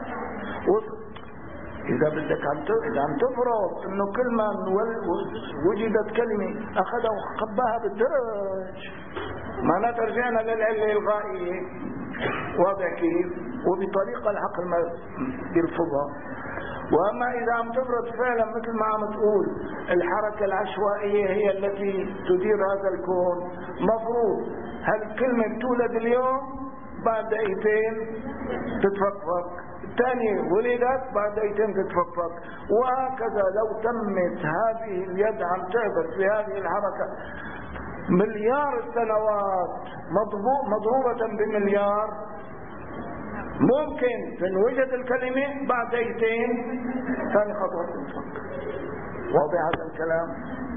إذا بدك عم إذا عم تفرض إنه كل ما وجدت كلمة أخذها وخباها بالدرج، معناتها رجعنا للعلة الغائية. واضح كيف؟ وبطريقة العقل ما يرفضها. وأما إذا عم تفرض فعلا مثل ما عم تقول الحركة العشوائية هي التي تدير هذا الكون، مفروض هالكلمة بتولد اليوم بعد دقيقتين تتفكفك، الثانية ولدت بعد دقيقتين تتفكفك، وهكذا. لو تمت هذه اليد عم تعبث بهذه الحركة مليار السنوات مضروبة بمليار، ممكن تنوجد الكلمة بعد دقيقتين ثاني خطوة تنفك. واضح هذا الكلام؟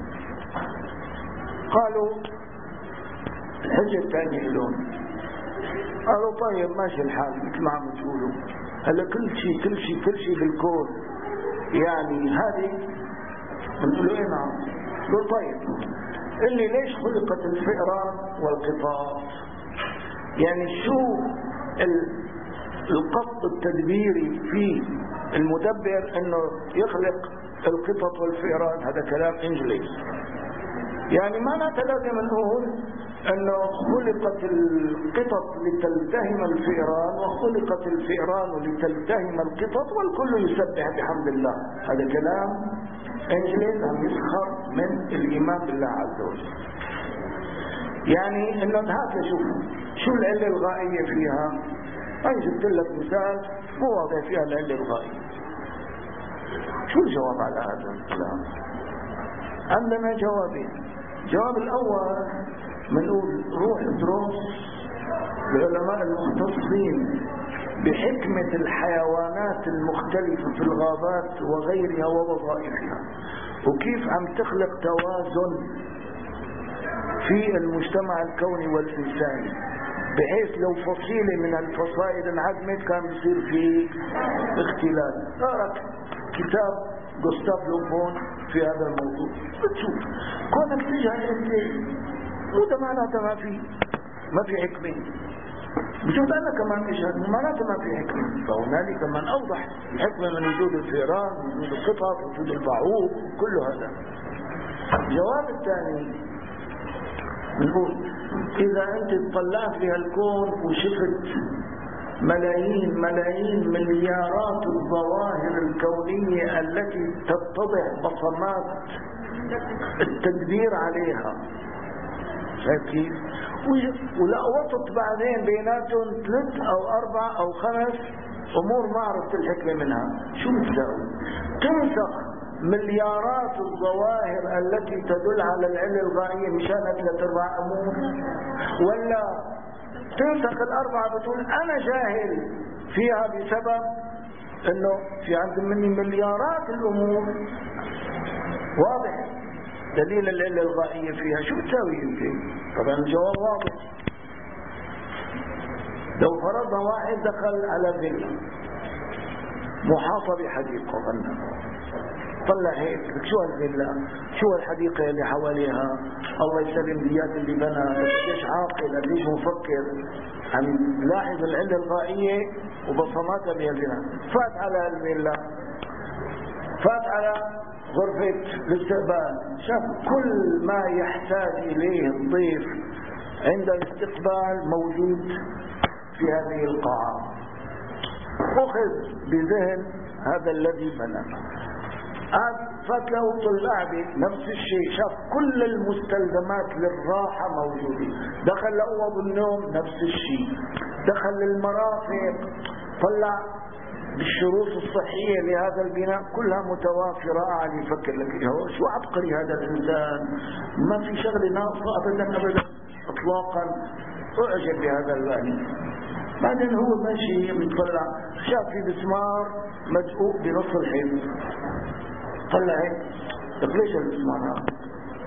قالوا الحجة الثانية لهم، قالوا طيب ماشي الحال مثل ما عم تقولوا، هلا كل شيء كل شيء كل شيء بالكون يعني هذه بنقول له ايه نعم. قالوا طيب اللي ليش خلقت الفئران والقطاط؟ يعني شو القصد التدبيري في المدبر انه يخلق القطط والفئران؟ هذا كلام انجليزي. يعني معناته لازم نقول انه خلقت القطط لتلتهم الفئران وخلقت الفئران لتلتهم القطط والكل يسبح بحمد الله. هذا كلام انجليزي عم يسخر من الايمان بالله عز وجل. يعني انه هات شوف شو العله الغائيه فيها. انا جبت لك مثال مو واضح فيها العله الغائيه. شو الجواب على هذا الكلام؟ عندنا جوابين. الجواب الاول بنقول روح ادرس العلماء المختصين بحكمة الحيوانات المختلفة في الغابات وغيرها ووظائفها، وكيف عم تخلق توازن في المجتمع الكوني والإنساني، بحيث لو فصيلة من الفصائل انعدمت كان بيصير في اختلال. اقرأ كتاب غوستاف لوبون في هذا الموضوع بتشوف كونك تجهل انت مو ده معناته ما في ما في حكمة. بشوف أنا كمان إشهد معناته ما في حكمة، فهنالك من أوضح الحكمة من وجود الفئران وجود القطط وجود البعوض كل هذا. الجواب الثاني نقول إذا أنت اطلعت في الكون وشفت ملايين ملايين مليارات الظواهر الكونية التي تتضح بصمات التدبير عليها، شايف كيف؟ ولا وسط بعدين بيناتهم ثلاث او اربع او خمس امور ما عرفت الحكمه منها، شو بتساوي؟ تنسخ مليارات الظواهر التي تدل على العله الغائيه مشان ثلاث اربع امور، ولا تنسخ الاربعه بتقول انا جاهل فيها بسبب انه في عند مني مليارات الامور. واضح دليل العلة الغائية فيها. شو بتساوي انت؟ طبعا الجواب واضح. لو فرضنا واحد دخل على فيلا محاطة بحديقة غنى، طلع هيك شو هالفيلا شو الحديقة اللي حواليها، الله يسلم ديات اللي بنى، قديش عاقل قديش مفكر، عم لاحظ العلة الغائية وبصماتها بهالفيلا. فات على الفيلا، فات على غرفة الاستقبال، شاف كل ما يحتاج إليه الضيف عند الاستقبال موجود في هذه القاعة. أخذ بذهن هذا الذي بنى، فات له طلابي نفس الشيء، شاف كل المستلزمات للراحة موجودة، دخل لأوض النوم نفس الشيء، دخل للمرافق طلع بالشروط الصحية لهذا البناء كلها متوافرة. قاعد يفكر لك هو شو عبقري هذا الإنسان، ما في شغلة ناقصة أبدا أبدا إطلاقا. أعجب بهذا الباني. بعدين هو ماشي يطلع شاف في مسمار مدقوق بنص الحيط، طلع هيك طيب ليش المسمار هذا؟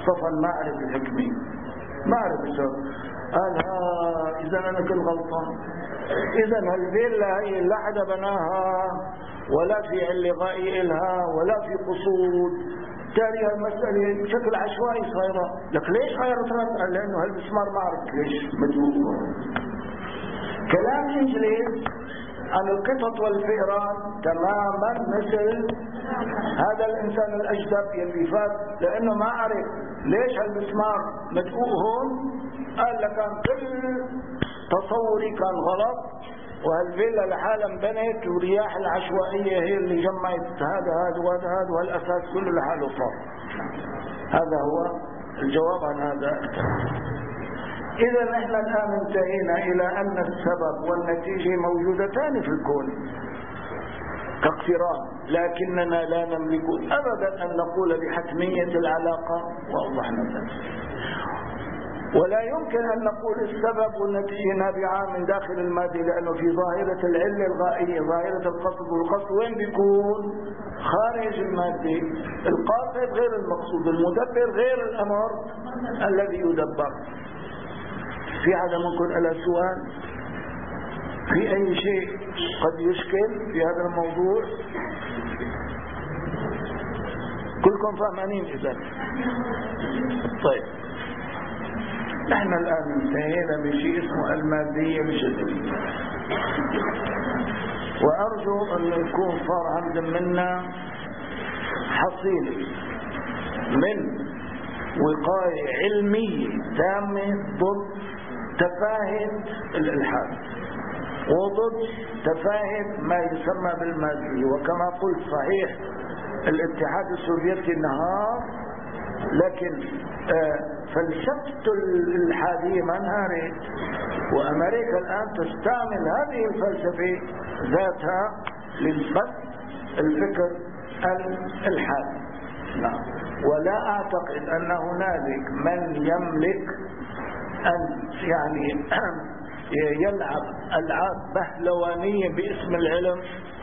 صفا ما أعرف الحكمة، ما أعرف السبب. قال ها إذا أنا كل غلطان، إذا هالفيلا هي لا حدا بناها ولا في علغاء إلها ولا في قصود، تالي هالمسألة بشكل عشوائي صايرة. لك ليش غيرت رأيك؟ قال لأنه هالمسمار ما عرفت ليش مدلوق. كلام إنجليز عن القطط والفئران تماما مثل هذا الإنسان الأجدب يلي فات، لأنه ما عرف ليش هالمسمار مدقوق هون. قال لك كان كل تصوري كان غلط، وهالفيلا لحالها انبنت والرياح العشوائية هي اللي جمعت هذا هذا وهذا هذا، والأساس كله لحاله صار. هذا هو الجواب عن هذا الكلام. إذا نحن الآن انتهينا إلى أن السبب والنتيجة موجودتان في الكون كاقتران، لكننا لا نملك أبدا أن نقول بحتمية العلاقة، وأوضحنا ذلك. ولا يمكن أن نقول السبب والنتيجة نابعان من داخل المادة، لأنه في ظاهرة العلة الغائية، ظاهرة القصد، والقصد وين بيكون؟ خارج المادة. القاصد غير المقصود، المدبر غير الأمر الذي يدبر. في حدا منكم له سؤال في أي شيء قد يشكل في هذا الموضوع؟ كلكم فاهمانين إذا؟ طيب، نحن الآن انتهينا بشيء اسمه المادية الجدلية، وأرجو أن يكون صار عند منا حصيلة من وقاية علمية تامة ضد تفاهة الإلحاد وضد تفاهة ما يسمى بالمادية. وكما قلت صحيح الاتحاد السوفيتي انهار، لكن آه فلسفة الإلحادية ما انهارت، وأمريكا الآن تستعمل هذه الفلسفة ذاتها للبث الفكر الإلحادي. نعم. ولا أعتقد أن هنالك من يملك أن يعني يلعب ألعاب بهلوانية باسم العلم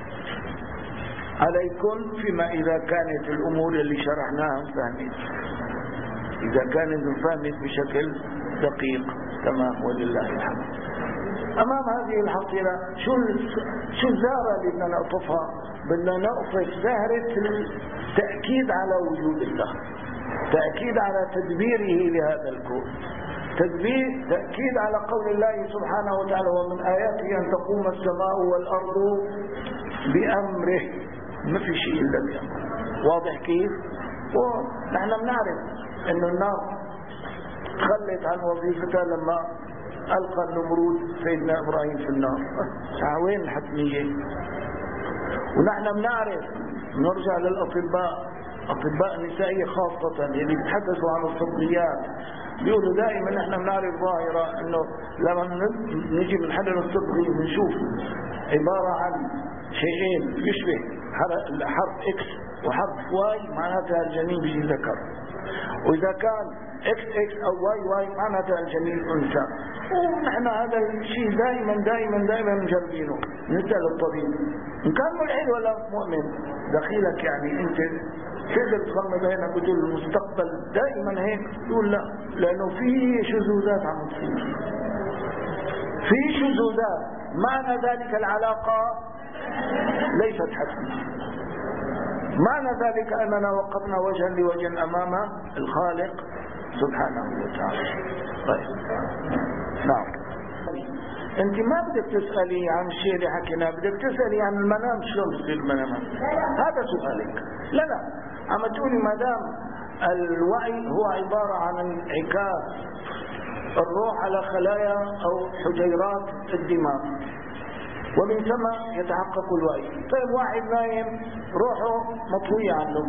عليكم، فيما إذا كانت الأمور اللي شرحناها فهمت، إذا كانت فهمت بشكل دقيق. تمام، ولله الحمد. أمام هذه الحصيلة شو شو الزهرة اللي بدنا نقطفها؟ بدنا نقطف زهرة التأكيد على وجود الله، تأكيد على تدبيره لهذا الكون، تدبير تأكيد على قول الله سبحانه وتعالى: ومن آياته أن تقوم السماء والأرض بأمره. ما في شيء إلا بأمره. واضح كيف؟ ونحن بنعرف أن النار خلت عن وظيفتها لما ألقى النمرود سيدنا إبراهيم في النار. وين الحتمية؟ ونحن بنعرف، نرجع للأطباء، أطباء النسائية خاصة اللي بيتحدثوا عن الصبغيات، بيقولوا دائما نحن بنعرف ظاهرة انه لما نجي من حدا الصبغي بنشوف عبارة عن شيئين يشبه حرف اكس وحرف واي، معناتها الجنين بيجي ذكر، واذا كان اكس اكس او واي واي معناتها الجنين انثى. ونحن هذا الشيء دائما دائما دائما مجربينه. نسأل الطبيب ان كان ملحد ولا مؤمن، دخيلك يعني انت تقدر تغمض عينك وتقول المستقبل دائما هيك؟ يقول لا، لانه في شذوذات عم تصير، في شذوذات. معنى ذلك العلاقة ليست حتما، معنى ذلك اننا وقفنا وجها لوجه امام الخالق سبحانه وتعالى. طيب، نعم. انت ما بدك تسألي عن الشيء اللي حكيناه، بدك تسألي عن المنام، شلون بصير المنام، هذا سؤالك. لا لا، عم تقولي ما دام الوعي هو عبارة عن انعكاس الروح على خلايا او حجيرات الدماغ، ومن ثم يتحقق الوعي. طيب، واحد نايم روحه مطوية عنه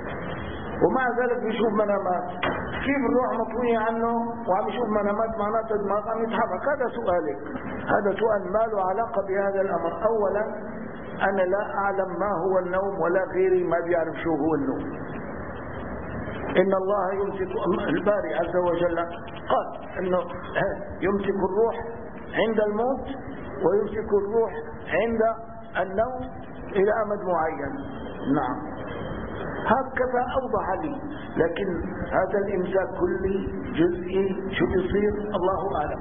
ومع ذلك بيشوف منامات، كيف الروح مطوية عنه وعم يشوف منامات؟ معناته الدماغ عم يتحرك. هذا سؤالك، هذا سؤال ما له علاقة بهذا الأمر. أولا، أنا لا أعلم ما هو النوم، ولا غيري ما بيعرف شو هو النوم. إن الله يمسك، الباري عز وجل قال إنه يمسك الروح عند الموت ويمسك الروح عند النوم إلى أمد معين. نعم، هكذا أوضح لي، لكن هذا الإمساك كلي جزئي شو بيصير الله أعلم.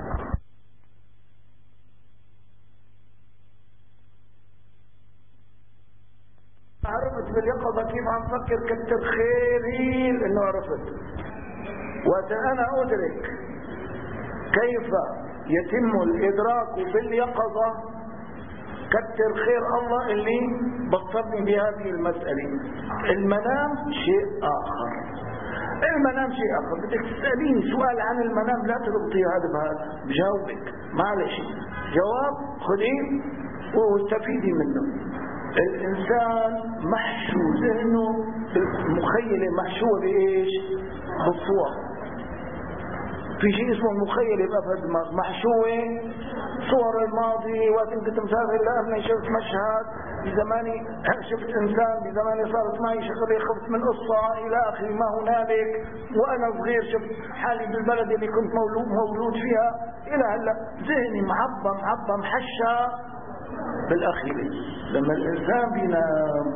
عرفت باليقظة كيف عم فكر كتر خيري انه عرفت، وأنا أدرك كيف يتم الإدراك باليقظة كتر خير الله اللي بصرني بهذه المسألة. المنام شيء آخر، المنام شيء آخر. بدك تسأليني سؤال عن المنام لا تربطي هذا بهذا، بجاوبك معلش جواب خذيه واستفيدي منه. الإنسان محشو ذهنه المخيلة محشوة بإيش؟ بالصور. في شيء اسمه المخيلة بقى في الدماغ محشوة صور الماضي، وقت كنت مسافر لأبني شفت مشهد بزماني، شفت إنسان بزماني صارت معي شغلة، خفت من قصة إلى آخر ما هنالك، وأنا صغير شفت حالي بالبلد اللي كنت مولود, مولود فيها إلى هلا. ذهني معبى معبى محشى بالأخيرة. لما الإنسان بينام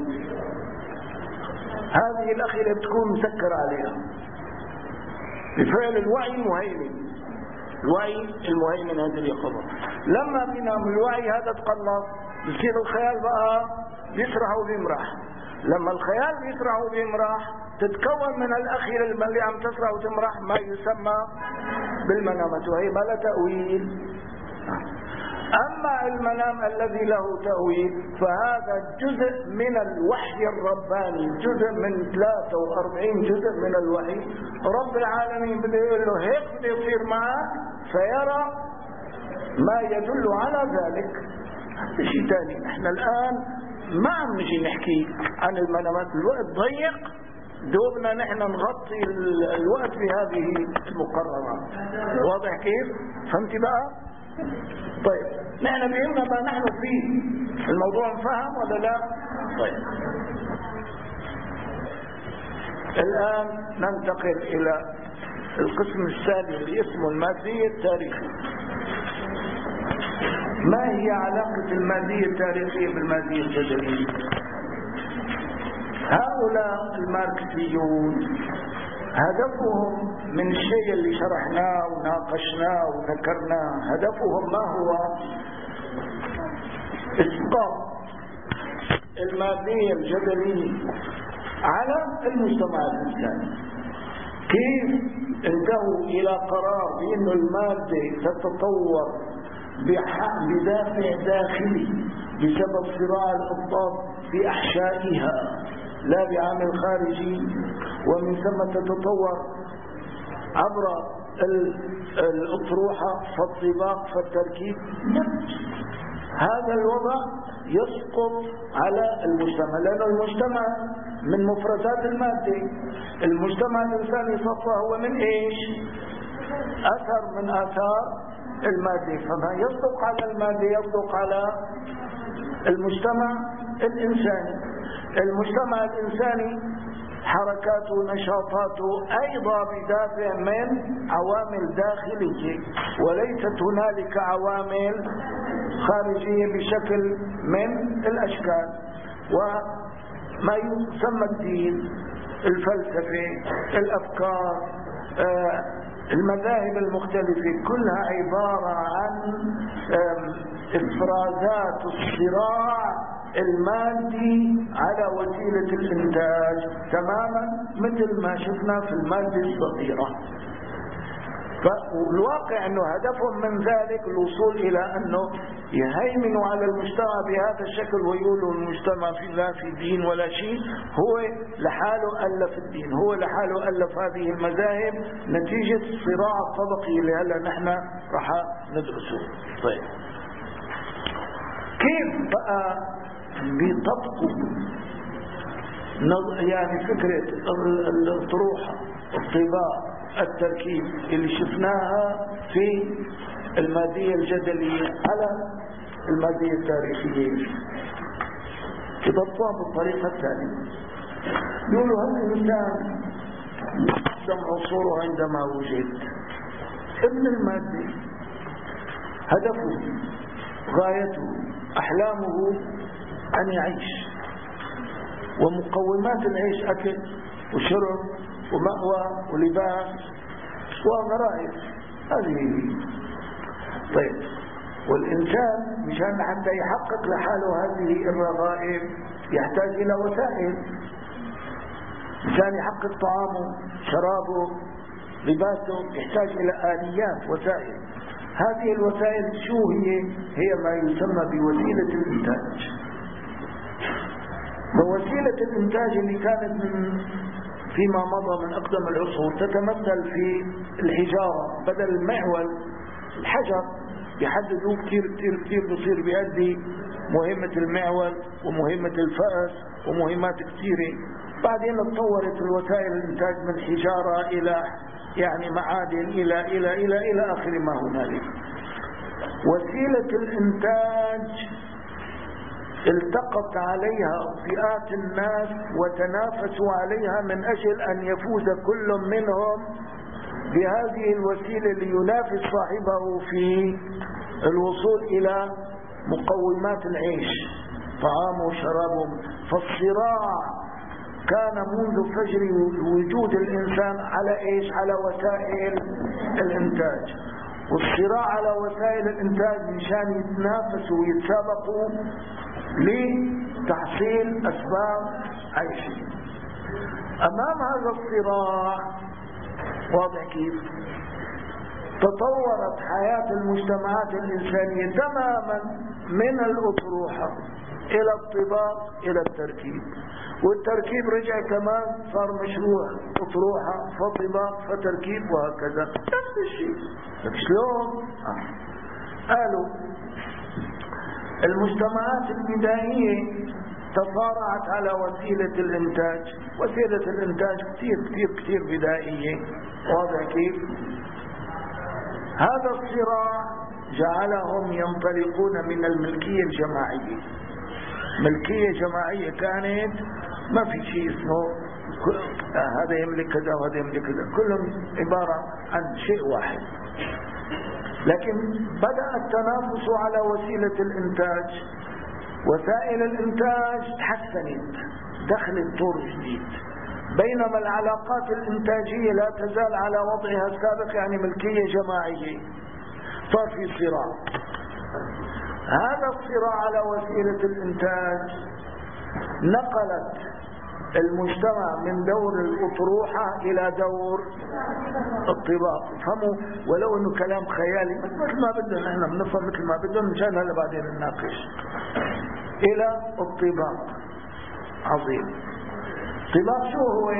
هذه الأخيرة بتكون مسكر عليها بفعل الوعي المهيمن، الوعي المهيمن هذه اليقظة. لما بينام الوعي هذا تقلص، بصير الخيال بقى بيسرح وبيمرح. لما الخيال بيسرح وبيمرح تتكون من الأخيرة اللي عم تسرح وتمرح ما يسمى بالمنامة، وهي ما لا تأويل. أما المنام الذي له تأويل فهذا جزء من الوحي الرباني، جزء من ثلاثة وأربعين جزء من الوحي. رب العالمين بده يقول له هيك بده يصير معك، فيرى ما يدل على ذلك. شيء ثاني، احنا الآن ما عم نجي نحكي عن المنامات، الوقت ضيق، دوبنا نحن نغطي الوقت بهذه المقررات. واضح كيف؟ فهمتي بقى؟ طيب نحن بيهمنا ما نحن فيه، الموضوع مفهم ولا لا؟ طيب الآن ننتقل إلى القسم الثاني اللي اسمه المادية التاريخية. ما هي علاقة المادية التاريخية بالمادية الجدلية؟ هؤلاء الماركسيون هدفهم من الشيء اللي شرحناه وناقشناه وذكرناه، هدفهم ما هو؟ اسقاط المادية الجدلية على المجتمع الإنساني. كيف انتهوا إلى قرار بأن المادة تتطور بدافع داخلي بسبب صراع الأطراف في أحشائها لا بعامل خارجي، ومن ثم تتطور عبر الأطروحة فالطباق فالتركيب. هذا الوضع يسقط على المجتمع، لأن المجتمع من مفردات المادة. المجتمع الإنساني صفى هو من إيش؟ أثر من آثار المادة، فما يصدق على المادة يصدق على المجتمع الإنساني. المجتمع الإنساني حركاته نشاطاته أيضا بدافع من عوامل داخلية، وليست هنالك عوامل خارجية بشكل من الأشكال. وما يسمى الدين، الفلسفة، الأفكار، آه المذاهب المختلفة كلها عبارة عن إفرازات الصراع المادي على وسيلة الإنتاج، تماما مثل ما شفنا في المادة الصغيرة. فالواقع أنه هدفهم من ذلك الوصول إلى أنه يهيمنوا على المجتمع بهذا الشكل، ويقولوا المجتمع في لا في دين ولا شيء، هو لحاله ألف الدين، هو لحاله ألف هذه المذاهب نتيجة الصراع الطبقي اللي هلا نحن راح ندرسه. طيب كيف بقى بيطبقوا يعني فكرة الطروحة الطباع التركيب اللي شفناها في المادية الجدلية على المادية التاريخية؟ يضبطوها بالطريقة الثانية. يقولوا هل الإنسان يقدم عصوره عندما وجد؟ ابن المادة هدفه غايته أحلامه أن يعيش، ومقومات العيش أكل وشرب ومأوى ولباس وغرائز، هذه. طيب، والإنسان مشان حتى يحقق لحاله هذه الرغائب يحتاج إلى وسائل، مشان يحقق طعامه شرابه لباسه يحتاج إلى آليات وسائل. هذه الوسائل شو هي؟ هي ما يسمى بوسيلة الإنتاج. ووسيلة الإنتاج اللي كانت من فيما مضى من أقدم العصور تتمثل في الحجارة، بدل المعول الحجر يحددوه كتير كتير كتير بصير بيأدي مهمة المعول ومهمة الفأس ومهمات كثيرة. بعدين تطورت الوسائل الإنتاج من حجارة إلى يعني معادن إلى إلى إلى إلى آخر ما هنالك. وسيلة الإنتاج التقت عليها فئات الناس وتنافسوا عليها من أجل أن يفوز كل منهم بهذه الوسيلة لينافس صاحبه في الوصول إلى مقومات العيش، طعامه وشرابه. فالصراع كان منذ فجر وجود الإنسان على إيش؟ على وسائل الإنتاج. والصراع على وسائل الإنتاج مشان يتنافسوا ويتسابقوا لتحصيل أسباب عيشهم. أمام هذا الصراع واضح كيف تطورت حياة المجتمعات الإنسانية تماما من الأطروحة إلى الطباق إلى التركيب، والتركيب رجع كمان صار مشروع، أطروحة فطباق فتركيب وهكذا نفس الشيء. شلون؟ آه. قالوا المجتمعات البدائية تصارعت على وسيلة الإنتاج. وسيلة الإنتاج كثير كثير كثير بدائية، واضح كيف؟ هذا الصراع جعلهم ينطلقون من الملكية الجماعية. ملكية جماعية كانت ما في شيء اسمه هذا يملك كذا وهذا يملك كذا، كلهم عبارة عن شيء واحد. لكن بدأ التنافس على وسيلة الإنتاج. وسائل الإنتاج تحسنت، دخلت طور جديد، بينما العلاقات الإنتاجية لا تزال على وضعها السابق، يعني ملكية جماعية. صار في صراع. هذا الصراع على وسيلة الإنتاج نقلت المجتمع من دور الأطروحة إلى دور الطباق. فهموا؟ ولو أنه كلام خيالي مثل ما بدنا نحن بنفهم مثل ما بدنا، مشان هلا بعدين نناقش. إلى الطباق. عظيم. الطباق شو هو؟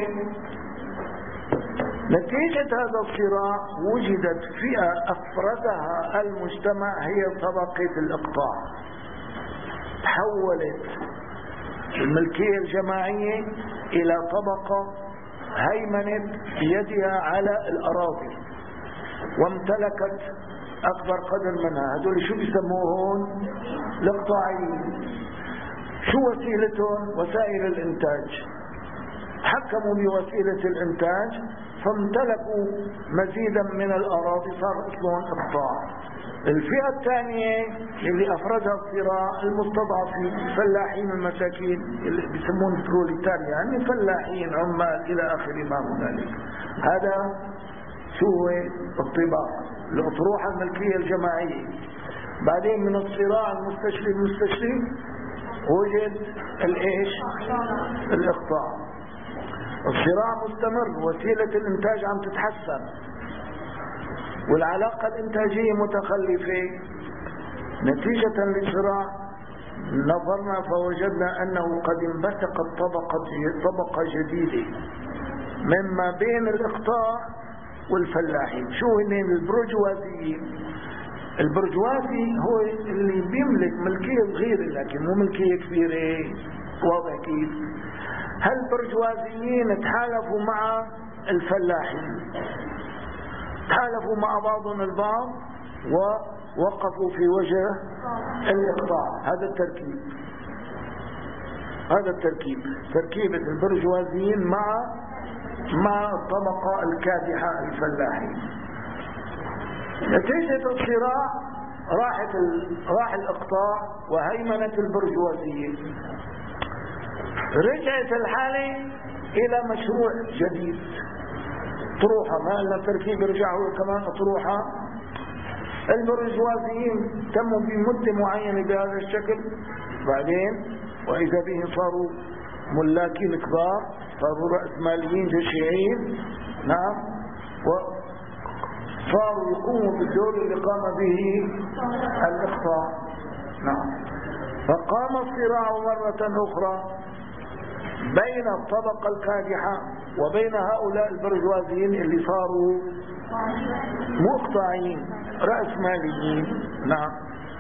نتيجة هذا الصراع وجدت فئة أفردها المجتمع هي طبقة الإقطاع. تحولت الملكية الجماعية إلى طبقة هيمنت بيدها على الأراضي وامتلكت أكبر قدر منها. هذول شو بيسموهون؟ الإقطاعيين. شو وسيلتهم؟ وسائل الإنتاج. حكموا بوسيلة الإنتاج فامتلكوا مزيدا من الأراضي، صار اسمهم إقطاع. الفئة الثانية اللي أفردها الصراع المستضعفين، الفلاحين المساكين اللي بيسمون بروليتاريا، يعني فلاحين عمال إلى آخر ما هنالك. هذا شو هو؟ الطباق، الأطروحة الملكية الجماعية. بعدين من الصراع المستشري المستشري وجد الإيش؟ الإقطاع. الصراع مستمر، وسيلة الإنتاج عم تتحسن والعلاقة الإنتاجية متخلفة. نتيجة للصراع نظرنا فوجدنا أنه قد انبثقت طبقة طبقة جديدة مما بين الإقطاع والفلاحين. شو هن؟ البرجوازيين. البرجوازي هو اللي بيملك ملكية صغيرة لكن مو ملكية كبيرة، واضح كيف؟ هالبرجوازيين تحالفوا مع الفلاحين، تحالفوا مع بعضهم البعض ووقفوا في وجه الإقطاع. هذا التركيب، هذا التركيب، تركيبة البرجوازيين مع مع الطبقة الكادحة الفلاحين. نتيجة الصراع راحت ال... راح الإقطاع وهيمنة البرجوازية. رجعت الحالة إلى مشروع جديد، أطروحة، ما لنا تركيب رجعوا كمان أطروحة. البرجوازيين تموا بمدة معينة بهذا الشكل، بعدين وإذا بهم صاروا ملاكين كبار، صاروا رأسماليين جشعين، نعم، وصاروا يقوموا بالدور اللي قام به الإخطاء، نعم. فقام الصراع مرة أخرى بين الطبقة الكادحة وبين هؤلاء البرجوازيين اللي صاروا مقطعين رأسماليين، نعم.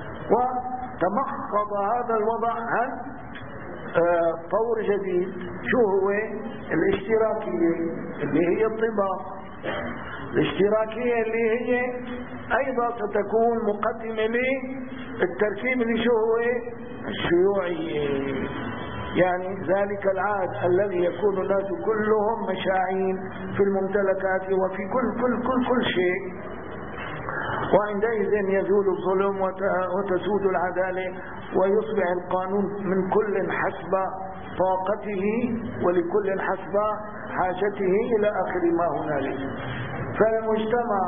وتمخض هذا الوضع عن طور جديد، شو هو؟ الاشتراكية اللي هي الطباق. الاشتراكية اللي هي أيضا ستكون مقدمة للتركيب اللي شو هو؟ الشيوعية، يعني ذلك العاد الذي يكون الناس كلهم مشاعين في الممتلكات وفي كل كل كل كل شيء، وعندئذ يزول الظلم وتسود العدالة ويصبح القانون من كل حسب طاقته ولكل حسب حاجته إلى آخر ما هنالك. فالمجتمع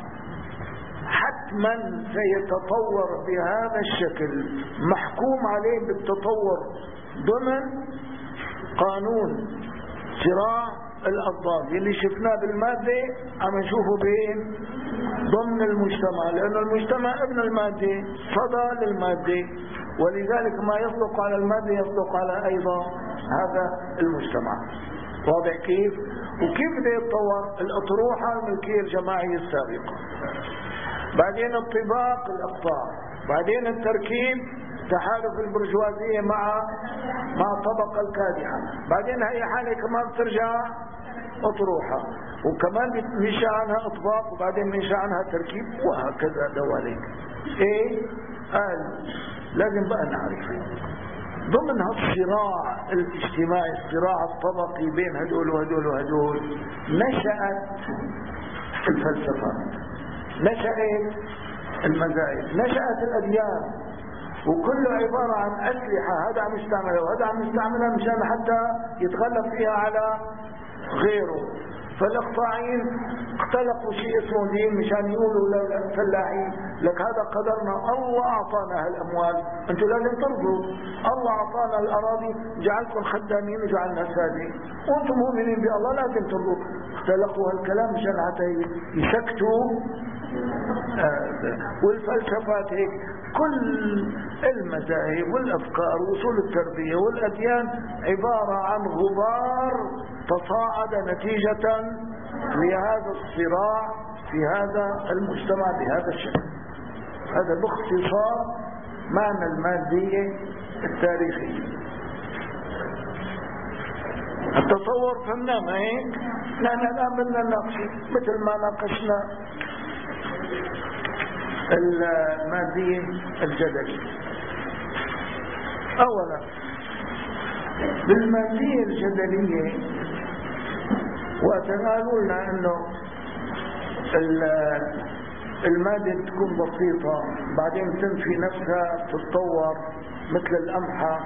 حتما سيتطور بهذا الشكل، محكوم عليه بالتطور ضمن قانون صراع الأضداد اللي شفناه بالمادة عم نشوفه بين ضمن المجتمع، لأن المجتمع ابن المادة صدى للمادة، ولذلك ما يصدق على المادة يصدق على أيضا هذا المجتمع. واضح كيف؟ وكيف بده يتطور؟ الأطروحة الملكية الجماعية السابقة، بعدين الطباق الإقطاع، بعدين التركيب تحالف البرجوازية مع مع الطبقة الكادحة، بعدين هي حالة كمان بترجع أطروحة، وكمان بنشأ عنها إطباق، وبعدين بنشأ عنها تركيب، وهكذا دواليك. ايه؟ قال لازم بقى نعرف ضمن هالصراع الاجتماعي، الصراع الطبقي بين هدول وهدول وهدول، نشأت الفلسفات، نشأت المذاهب، نشأت الأديان، وكله عبارة عن أسلحة، هذا عم يستعملها وهذا عم يستعملها مشان حتى يتغلب فيها على غيره. فالإقطاعيين اختلقوا شيء اسمه دين مشان يقولوا للفلاحين لك هذا قدرنا، الله أعطانا هالأموال، أنتم لازم ترضوا، الله أعطانا الأراضي جعلكم خدامين وجعلنا سادين، وأنتم مؤمنين بالله لازم ترضوا. اختلقوا هالكلام مشان حتى يسكتوا. آه والفلسفات هيك، كل المذاهب والأفكار وأصول التربية والأديان عبارة عن غبار تصاعد نتيجة لهذا الصراع في هذا المجتمع بهذا الشكل. هذا باختصار معنى المادية التاريخية. التصور فهمنا ما هيك؟ نحن الآن بدنا نناقشه مثل ما ناقشنا المادية الجدلية. أولا بالمادية الجدلية وقالوا لنا انه المادة تكون بسيطة بعدين تنفي نفسها تتطور مثل القمحة،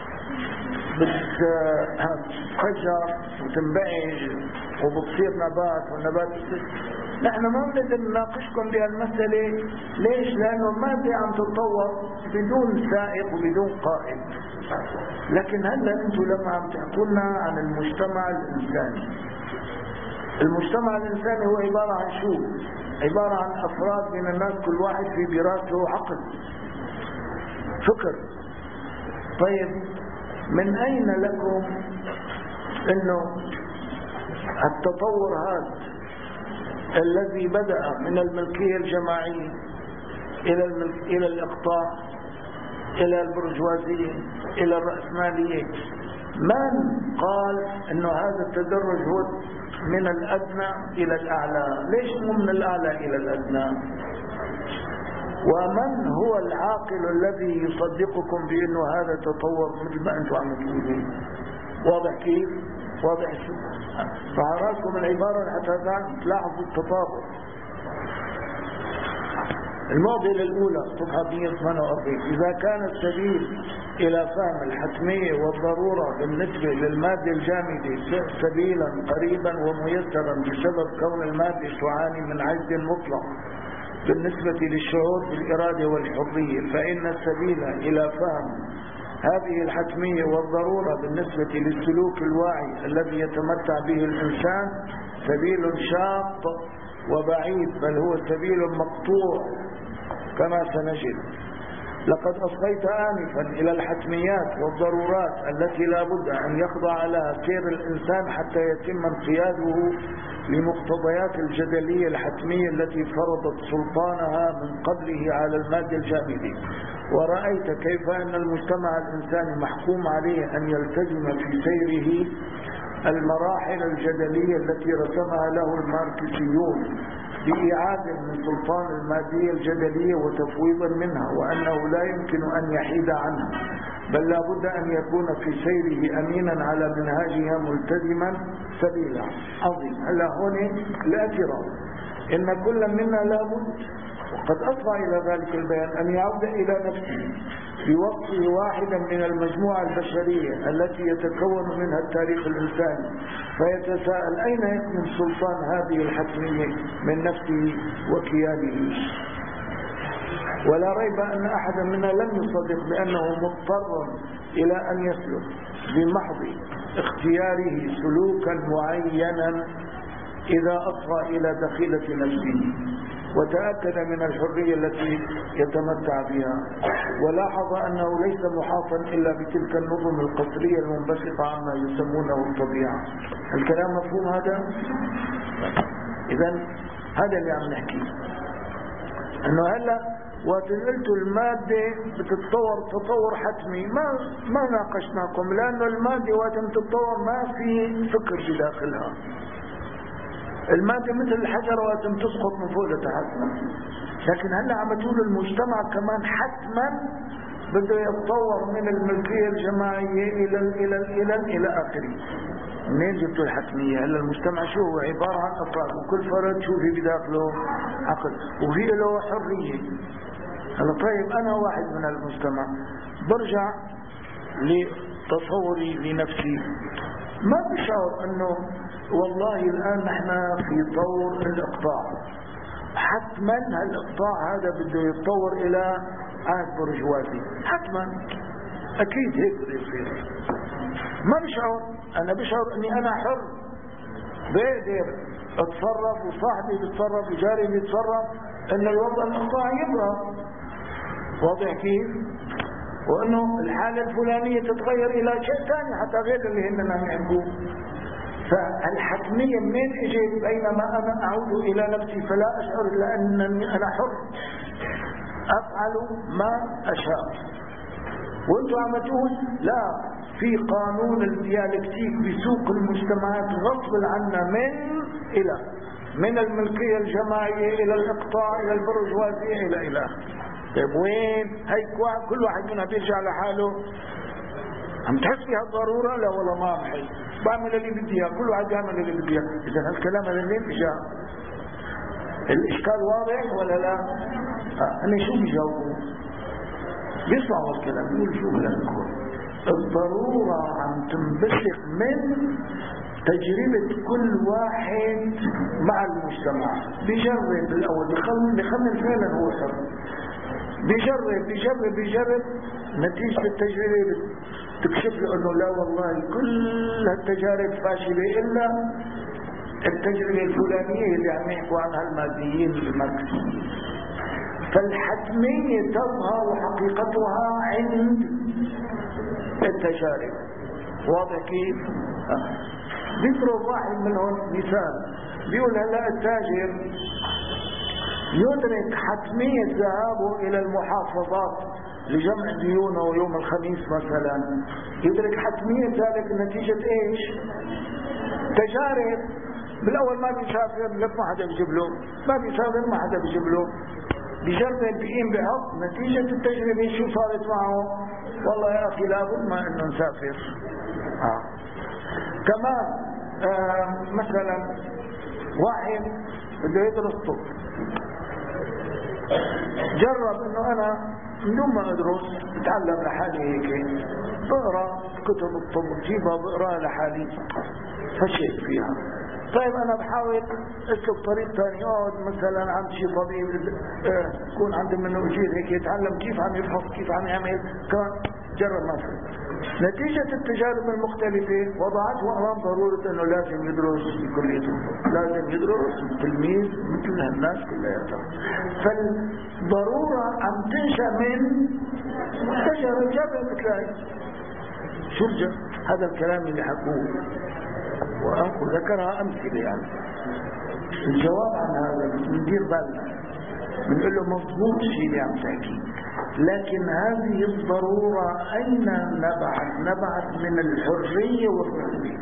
بتتخجر وتنبعج وبتصير نبات، والنبات نحن ما بنقدر نناقشكم بهالمسألة. ليش؟ لأنه المادة عم تتطور بدون سائق وبدون قائد. لكن هلا انتم لما عم تحكوا لنا عن المجتمع الإنساني، المجتمع الإنساني هو عبارة عن شو؟ عبارة عن أفراد من الناس كل واحد في براسه عقل فكر. طيب من أين لكم انه التطور هذا الذي بدأ من الملكية الجماعية إلى الملك إلى الإقطاع إلى البرجوازية إلى الرأسمالية، من قال إنه هذا التدرج هو من الأدنى إلى الأعلى؟ ليش مو من الأعلى إلى الأدنى؟ ومن هو العاقل الذي يصدقكم بأنه هذا تطور مثل ما أنتم عم تقولون؟ واضح كيف؟ واضح شو؟ فعراسكم العبارة حتى تلاحظوا التطابق. المعضلة الأولى صفحة مئة وثمانية وأربعين. إذا كان السبيل إلى فهم الحتمية والضرورة بالنسبة للمادة الجامدة سبيلا قريبا وميسرا بسبب كون المادة تعاني من عجز مطلق بالنسبة للشعور بالإرادة والحرية، فإن السبيل إلى فهم هذه الحتمية والضرورة بالنسبة للسلوك الواعي الذي يتمتع به الإنسان سبيل شاق وبعيد، بل هو سبيل مقطوع كما سنجد. لقد أصغيت آنفا إلى الحتميات والضرورات التي لا بد أن يخضع لها سير الإنسان حتى يتم انقياده لمقتضيات الجدلية الحتمية التي فرضت سلطانها من قبله على المادة الجامدة، ورأيت كيف أن المجتمع الإنساني محكوم عليه أن يلتزم في سيره المراحل الجدلية التي رسمها له الماركسيون بإعادة من سلطان المادية الجدلية وتفويضا منها، وأنه لا يمكن أن يحيد عنها، بل لا بد أن يكون في سيره أمينا على منهاجها ملتزما سبيلا. عظيم. هلا هون الاعتراض إن كل منا لا بد، وقد أصغى إلى ذلك البيان، أن يعود إلى نفسه بوقته واحدا من المجموعة البشرية التي يتكون منها التاريخ الإنساني، فيتساءل أين يكمن سلطان هذه الحتمية من نفسه وكيانه. ولا ريب أن أحدا منا لم يصدق بأنه مضطر إلى أن يسلك بمحض اختياره سلوكا معينا إذا أصغى إلى دخيلة نفسه وتأكد من الحرية التي يتمتع بها، ولاحظ أنه ليس محاطا إلا بتلك النظم القصرية المنبثقة عما يسمونه الطبيعة. الكلام مفهوم هذا؟ إذن هذا اللي عم نحكيه، أنه هلأ وتنقلت المادة بتتطور تطور حتمي، ما ما ناقشناكم، لأنه المادة وقت تتطور ما في فكر بداخلها. المادة مثل الحجرة وقت تسقط من فوق لتحت، لكن هلا عم تقول المجتمع كمان حتما بده يتطور من الملكية الجماعية إلى إلى إلى إلى آخره. منين جبتوا الحتمية؟ هلا المجتمع شو هو؟ عبارة عن أفراد، وكل فرد شو في بداخله؟ عقل، وفي له حرية. هلا طيب أنا واحد من المجتمع برجع لتصوري لنفسي، ما بشعر أنه والله الآن نحن في طور الإقطاع، حتما هالإقطاع هذا بده يتطور إلى عهد برجوازي، حتما أكيد هيك بده يصير. ما بشعر، أنا بشعر أني أنا حر، بقدر أتصرف وصاحبي بيتصرف وجاري بيتصرف، أن الوضع الإقطاعي يبقى واضح كيف؟ وأنه الحالة الفلانية تتغير إلى شيء ثاني حتى غير اللي هننا عم يحكوه. فالحتمية منين اجت؟ بينما انا اعود الى نفسي فلا اشعر الا انني انا حر افعل ما اشاء. وانتم عم تقول لا، في قانون الديالكتيك بسوق المجتمعات غصب عنا من الى، من الملكية الجماعية الى الاقطاع الى البرجوازية الى الى. طيب وين؟ هيك كل واحد منا بيرجع لحاله. عم تحس بهالضرورة؟ لا والله ما عم حس، بعمل اللي بدي اياه، كل واحد يعمل اللي بدي اياه. اذا هالكلام هذا منين اجى؟ الاشكال واضح ولا لا؟ اه انا شو بيجاوبوا؟ بيسمعوا الكلام بيقولوا شو بدنا؟ الضرورة عم تنبثق من تجربة كل واحد مع المجتمع. بيجرب بالاول، بيخمن بيخمن فعلا هو حر، بيجرب بيجرب بيجرب نتيجة التجربة تكشف له انه لا والله كل هالتجارب فاشلة الا التجربة الفلانية اللي عم يحكوا عنها الماديين الماركسيين. فالحتمية تظهر وحقيقتها عند التجارب. واضح كيف؟ آه. بيضرب واحد منهم مثال، بيقول هلا التاجر يدرك حتمية ذهابه الى المحافظات لجمع ديونه يوم الخميس مثلا، يدرك حتمية ذلك نتيجة ايش؟ تجارب. بالاول ما بيسافر لك ما حدا بيجيب له، ما بيسافر ما حدا بيجيب له، بيجرب بيقيم بحق نتيجة التجربة شو صارت معه؟ والله يا اخي لابد ما انه نسافر. آه. كمان آه مثلا واحد بده يدرس طب، جرب انه انا من دون ما ادرس اتعلم لحالي هيك، بقرا كتب الطب بجيبها بقراها لحالي، فشيت فيها. طيب انا بحاول اسلك طريق ثاني، اقعد مثلا عند شي طبيب يكون عنده منه اجير هيك يتعلم كيف عم يفحص، كيف عم يعمل، كمان جرب ما في. نتيجة التجارب المختلفة وضعته امام ضرورة انه لازم يدرس في كلية الطب، لازم يدرس تلميذ مثل هالناس كلياتها. فالضرورة عم تنشأ من تجارب جابت مثل شو الجد؟ هذا الكلام اللي حكوه وذكرها أمثلة. يعني الجواب عن هذا ندير بالنا، بنقول له مضبوط الشيء اللي عم تحكي، لكن هذه الضرورة أين نبعت؟ نبعت من الحرية والرغبة،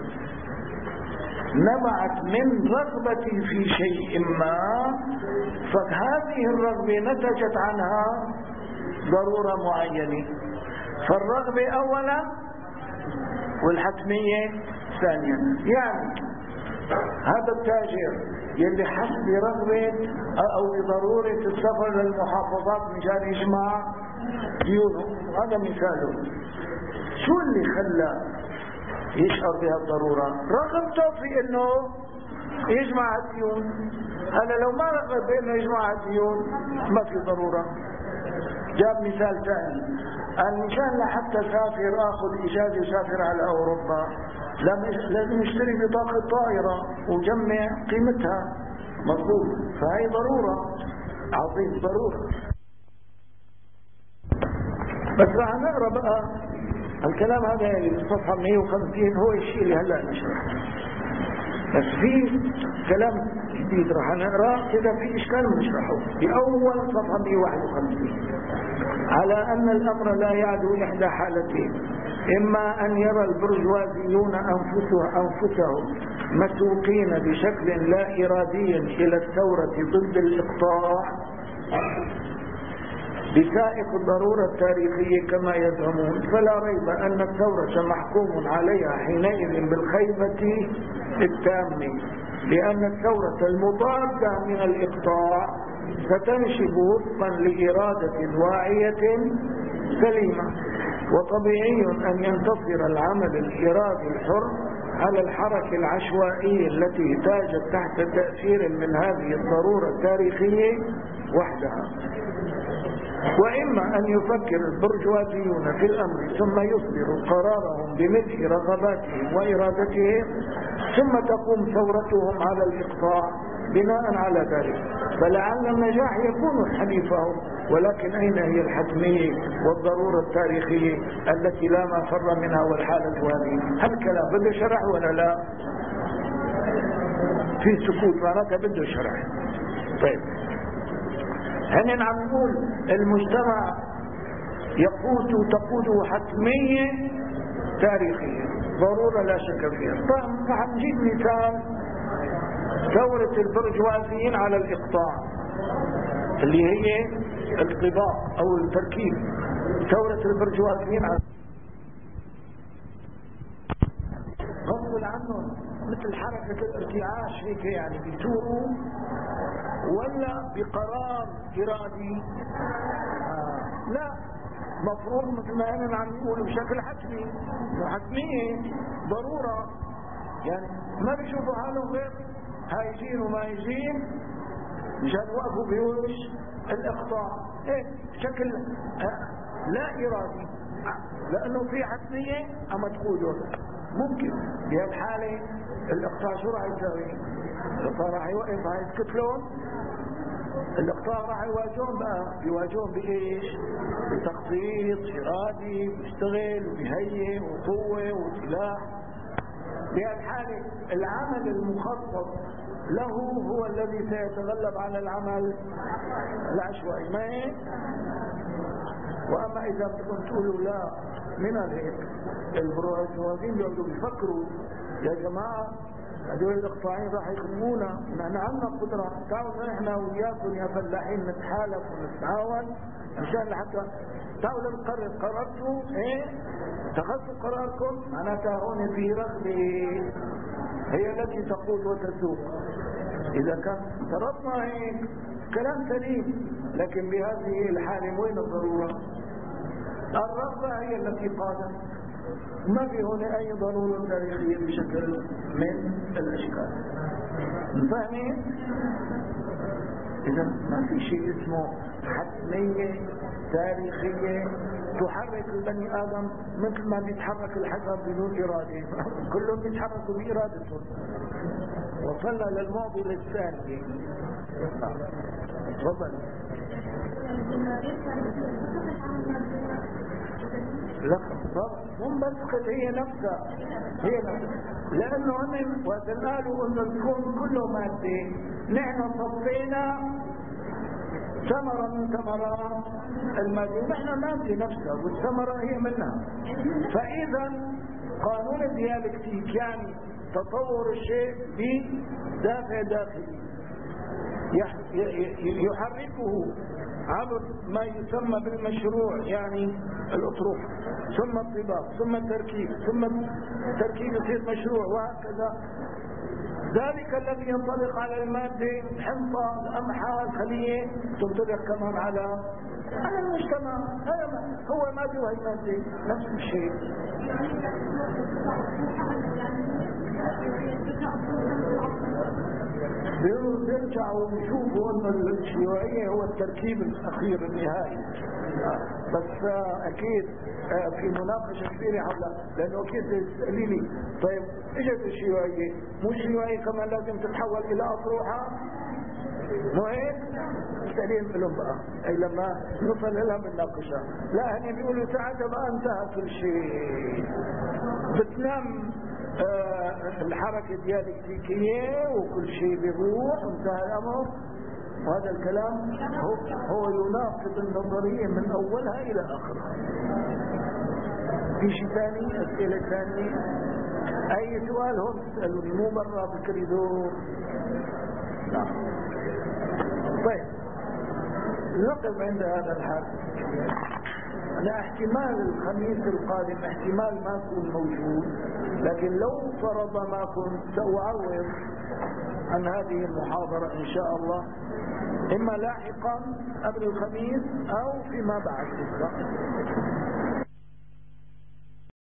نبعت من رغبتي في شيء ما، فهذه الرغبة نتجت عنها ضرورة معينة. فالرغبة أولا والحتمية ثانيا. يعني هذا التاجر يلي حس برغبة أو بضرورة السفر للمحافظات مشان يجمع ديونه، هذا مثاله. شو اللي خلى يشعر بها الضرورة؟ رغبته في انه يجمع الديون. هلا لو ما رغب بانه يجمع الديون ما في ضرورة. جاب مثال ثاني، قال مشان لحتى سافر اخذ اجازة وسافر على اوروبا لازم اشتري بطاقة طائرة وجمع قيمتها، مظبوط، فهي ضرورة، عظيم ضرورة. بس راح نقرأ بقى الكلام هذا اللي في صفحة مئة وخمسين، هو الشيء اللي هلا نشرح. بس في كلام جديد راح نقرأ، إذا في إشكال بنشرحه بأول صفحة مئة وواحد وخمسين، على أن الأمر لا يعدو إحدى حالتين: إما أن يرى البرجوازيون أنفسهم مسوقين بشكل لا إرادي إلى الثورة ضد الإقطاع بسائق الضرورة التاريخية كما يزعمون، فلا ريب أن الثورة محكوم عليها حينئذ بالخيبة التامة، لأن الثورة المضادة من الإقطاع ستنشب وفقا لإرادة واعية سليمة، وطبيعي أن ينتصر العمل الإرادي الحر على الحركة العشوائية التي تاجت تحت تأثير من هذه الضرورة التاريخية وحدها. وإما أن يفكر البرجوازيون في الأمر ثم يصدروا قرارهم بمثل رغباتهم وإرادتهم، ثم تقوم ثورتهم على الإقطاع بناء على ذلك، فلعل النجاح يكون حليفهم. ولكن أين هي الحتمية والضرورة التاريخية التي لا مفر منها والحالة هذه؟ هل كلام بده شرح ولا لا؟ في سكوت معناتها بده شرح. طيب هنا عم نقول المجتمع يقود تقوده حتمية تاريخية، ضرورة لا شك فيها. طيب رح نجيب مثال ثورة البرجوازيين على الإقطاع اللي هي الطباق أو التركيب. ثورة البرجوازيين على غصب عنهم مثل حركة الارتعاش هيك، يعني بيثوروا ولا بقرار إرادي؟ آه. لا، مفروض مثل ما أنا عم نقول بشكل حتمي، حتمية ضرورة، يعني ما بيشوفوا حالهم غير هايجين وما يجين مشان يوقفوا بوش الإقطاع، إيه بشكل لا إرادي، لأنه في حتمية أما تقوله. ممكن بهالحالة الإقطاع شو راح يسوي؟ الإقطاع راح يوقف، راح يسكتلون، الإقطاع راح يواجهون بقى، يواجهون بإيش؟ بتخطيط إرادي، بيشتغل وبيهيئ وقوة وسلاح. بهالحالة العمل المخطط له هو الذي سيتغلب على العمل العشوائي، ما هيك؟ وأما إذا بدكم تقولوا لا من هيك، البرجوازيين بيقعدوا بيفكروا يا جماعة هذول الإقطاعيين راح يخدمونا، نحن عندنا قدرة، تعالوا نحن وياكم يا فلاحين نتحالف ونتعاون مشان لحتى تعالوا نقرر. قررتوا ايه؟ اتخذتوا قراركم، معناتها هون في رغبة هي التي تقود وتسوق. إذا كان افترضنا هيك كلام سليم، لكن بهذه الحالة وين الضرورة؟ الرغبة هي التي قادت، ما في هنا أي ضرورة تاريخية بشكل من الأشكال. فاهمين؟ إذا ما في شيء اسمه حتمية تاريخية تحرك البني آدم مثل ما بيتحرك الحجر بدون إرادة، كلهم بيتحركوا بإرادتهم. وصلنا للمعضلة الثانية. تفضل. لا هم بس هي نفسها هي نفسها، لأنه هم وقالوا أنه الكون كله مادة، نحن صفينا ثمرة من ثمرات المادة، ونحن مادة نفسها والثمرة هي منها. فإذا قانون الديالكتيك يعني تطور الشيء بدافع داخلي يحركه عبر ما يسمى بالمشروع، يعني الأطروحة، ثم الطباق، ثم التركيب، ثم التركيب يصير مشروع، وهكذا. ذلك الذي ينطبق على المادة، الحنطة، الأمحاء، الخلية، تنطبق كمان على على المجتمع. هذا هو مادة وهي مادة، نفس الشيء. بيرجعوا يشوفوا ان الشيوعية هو التركيب الاخير النهائي، بس اكيد في مناقشة كبيرة حولها، لانه اكيد تسألي لي طيب اجت الشيوعية، مو الشيوعية كمان لازم تتحول الى اطروحة؟ مو هيك؟ تسألين لهم بقى اي لما نوصل لها بالناقشة. لا هني بيقولوا تعالى بقى انتهى كل شيء، بتنام آه الحركة الديالكتيكية وكل شيء بيروح وانتهى الأمر. وهذا الكلام هو, هو يناقض النظرية من أولها إلى آخرها. في شيء ثاني؟ أسئلة ثانية؟ أي سؤال هم تسألوني، مو برا بكريدور. نعم. طيب نقف عند هذا الحد. أنا احتمال الخميس القادم احتمال ما أكون موجود، لكن لو فرض ما كنت سأعوض عن هذه المحاضرة إن شاء الله، إما لاحقا قبل الخميس أو فيما بعد.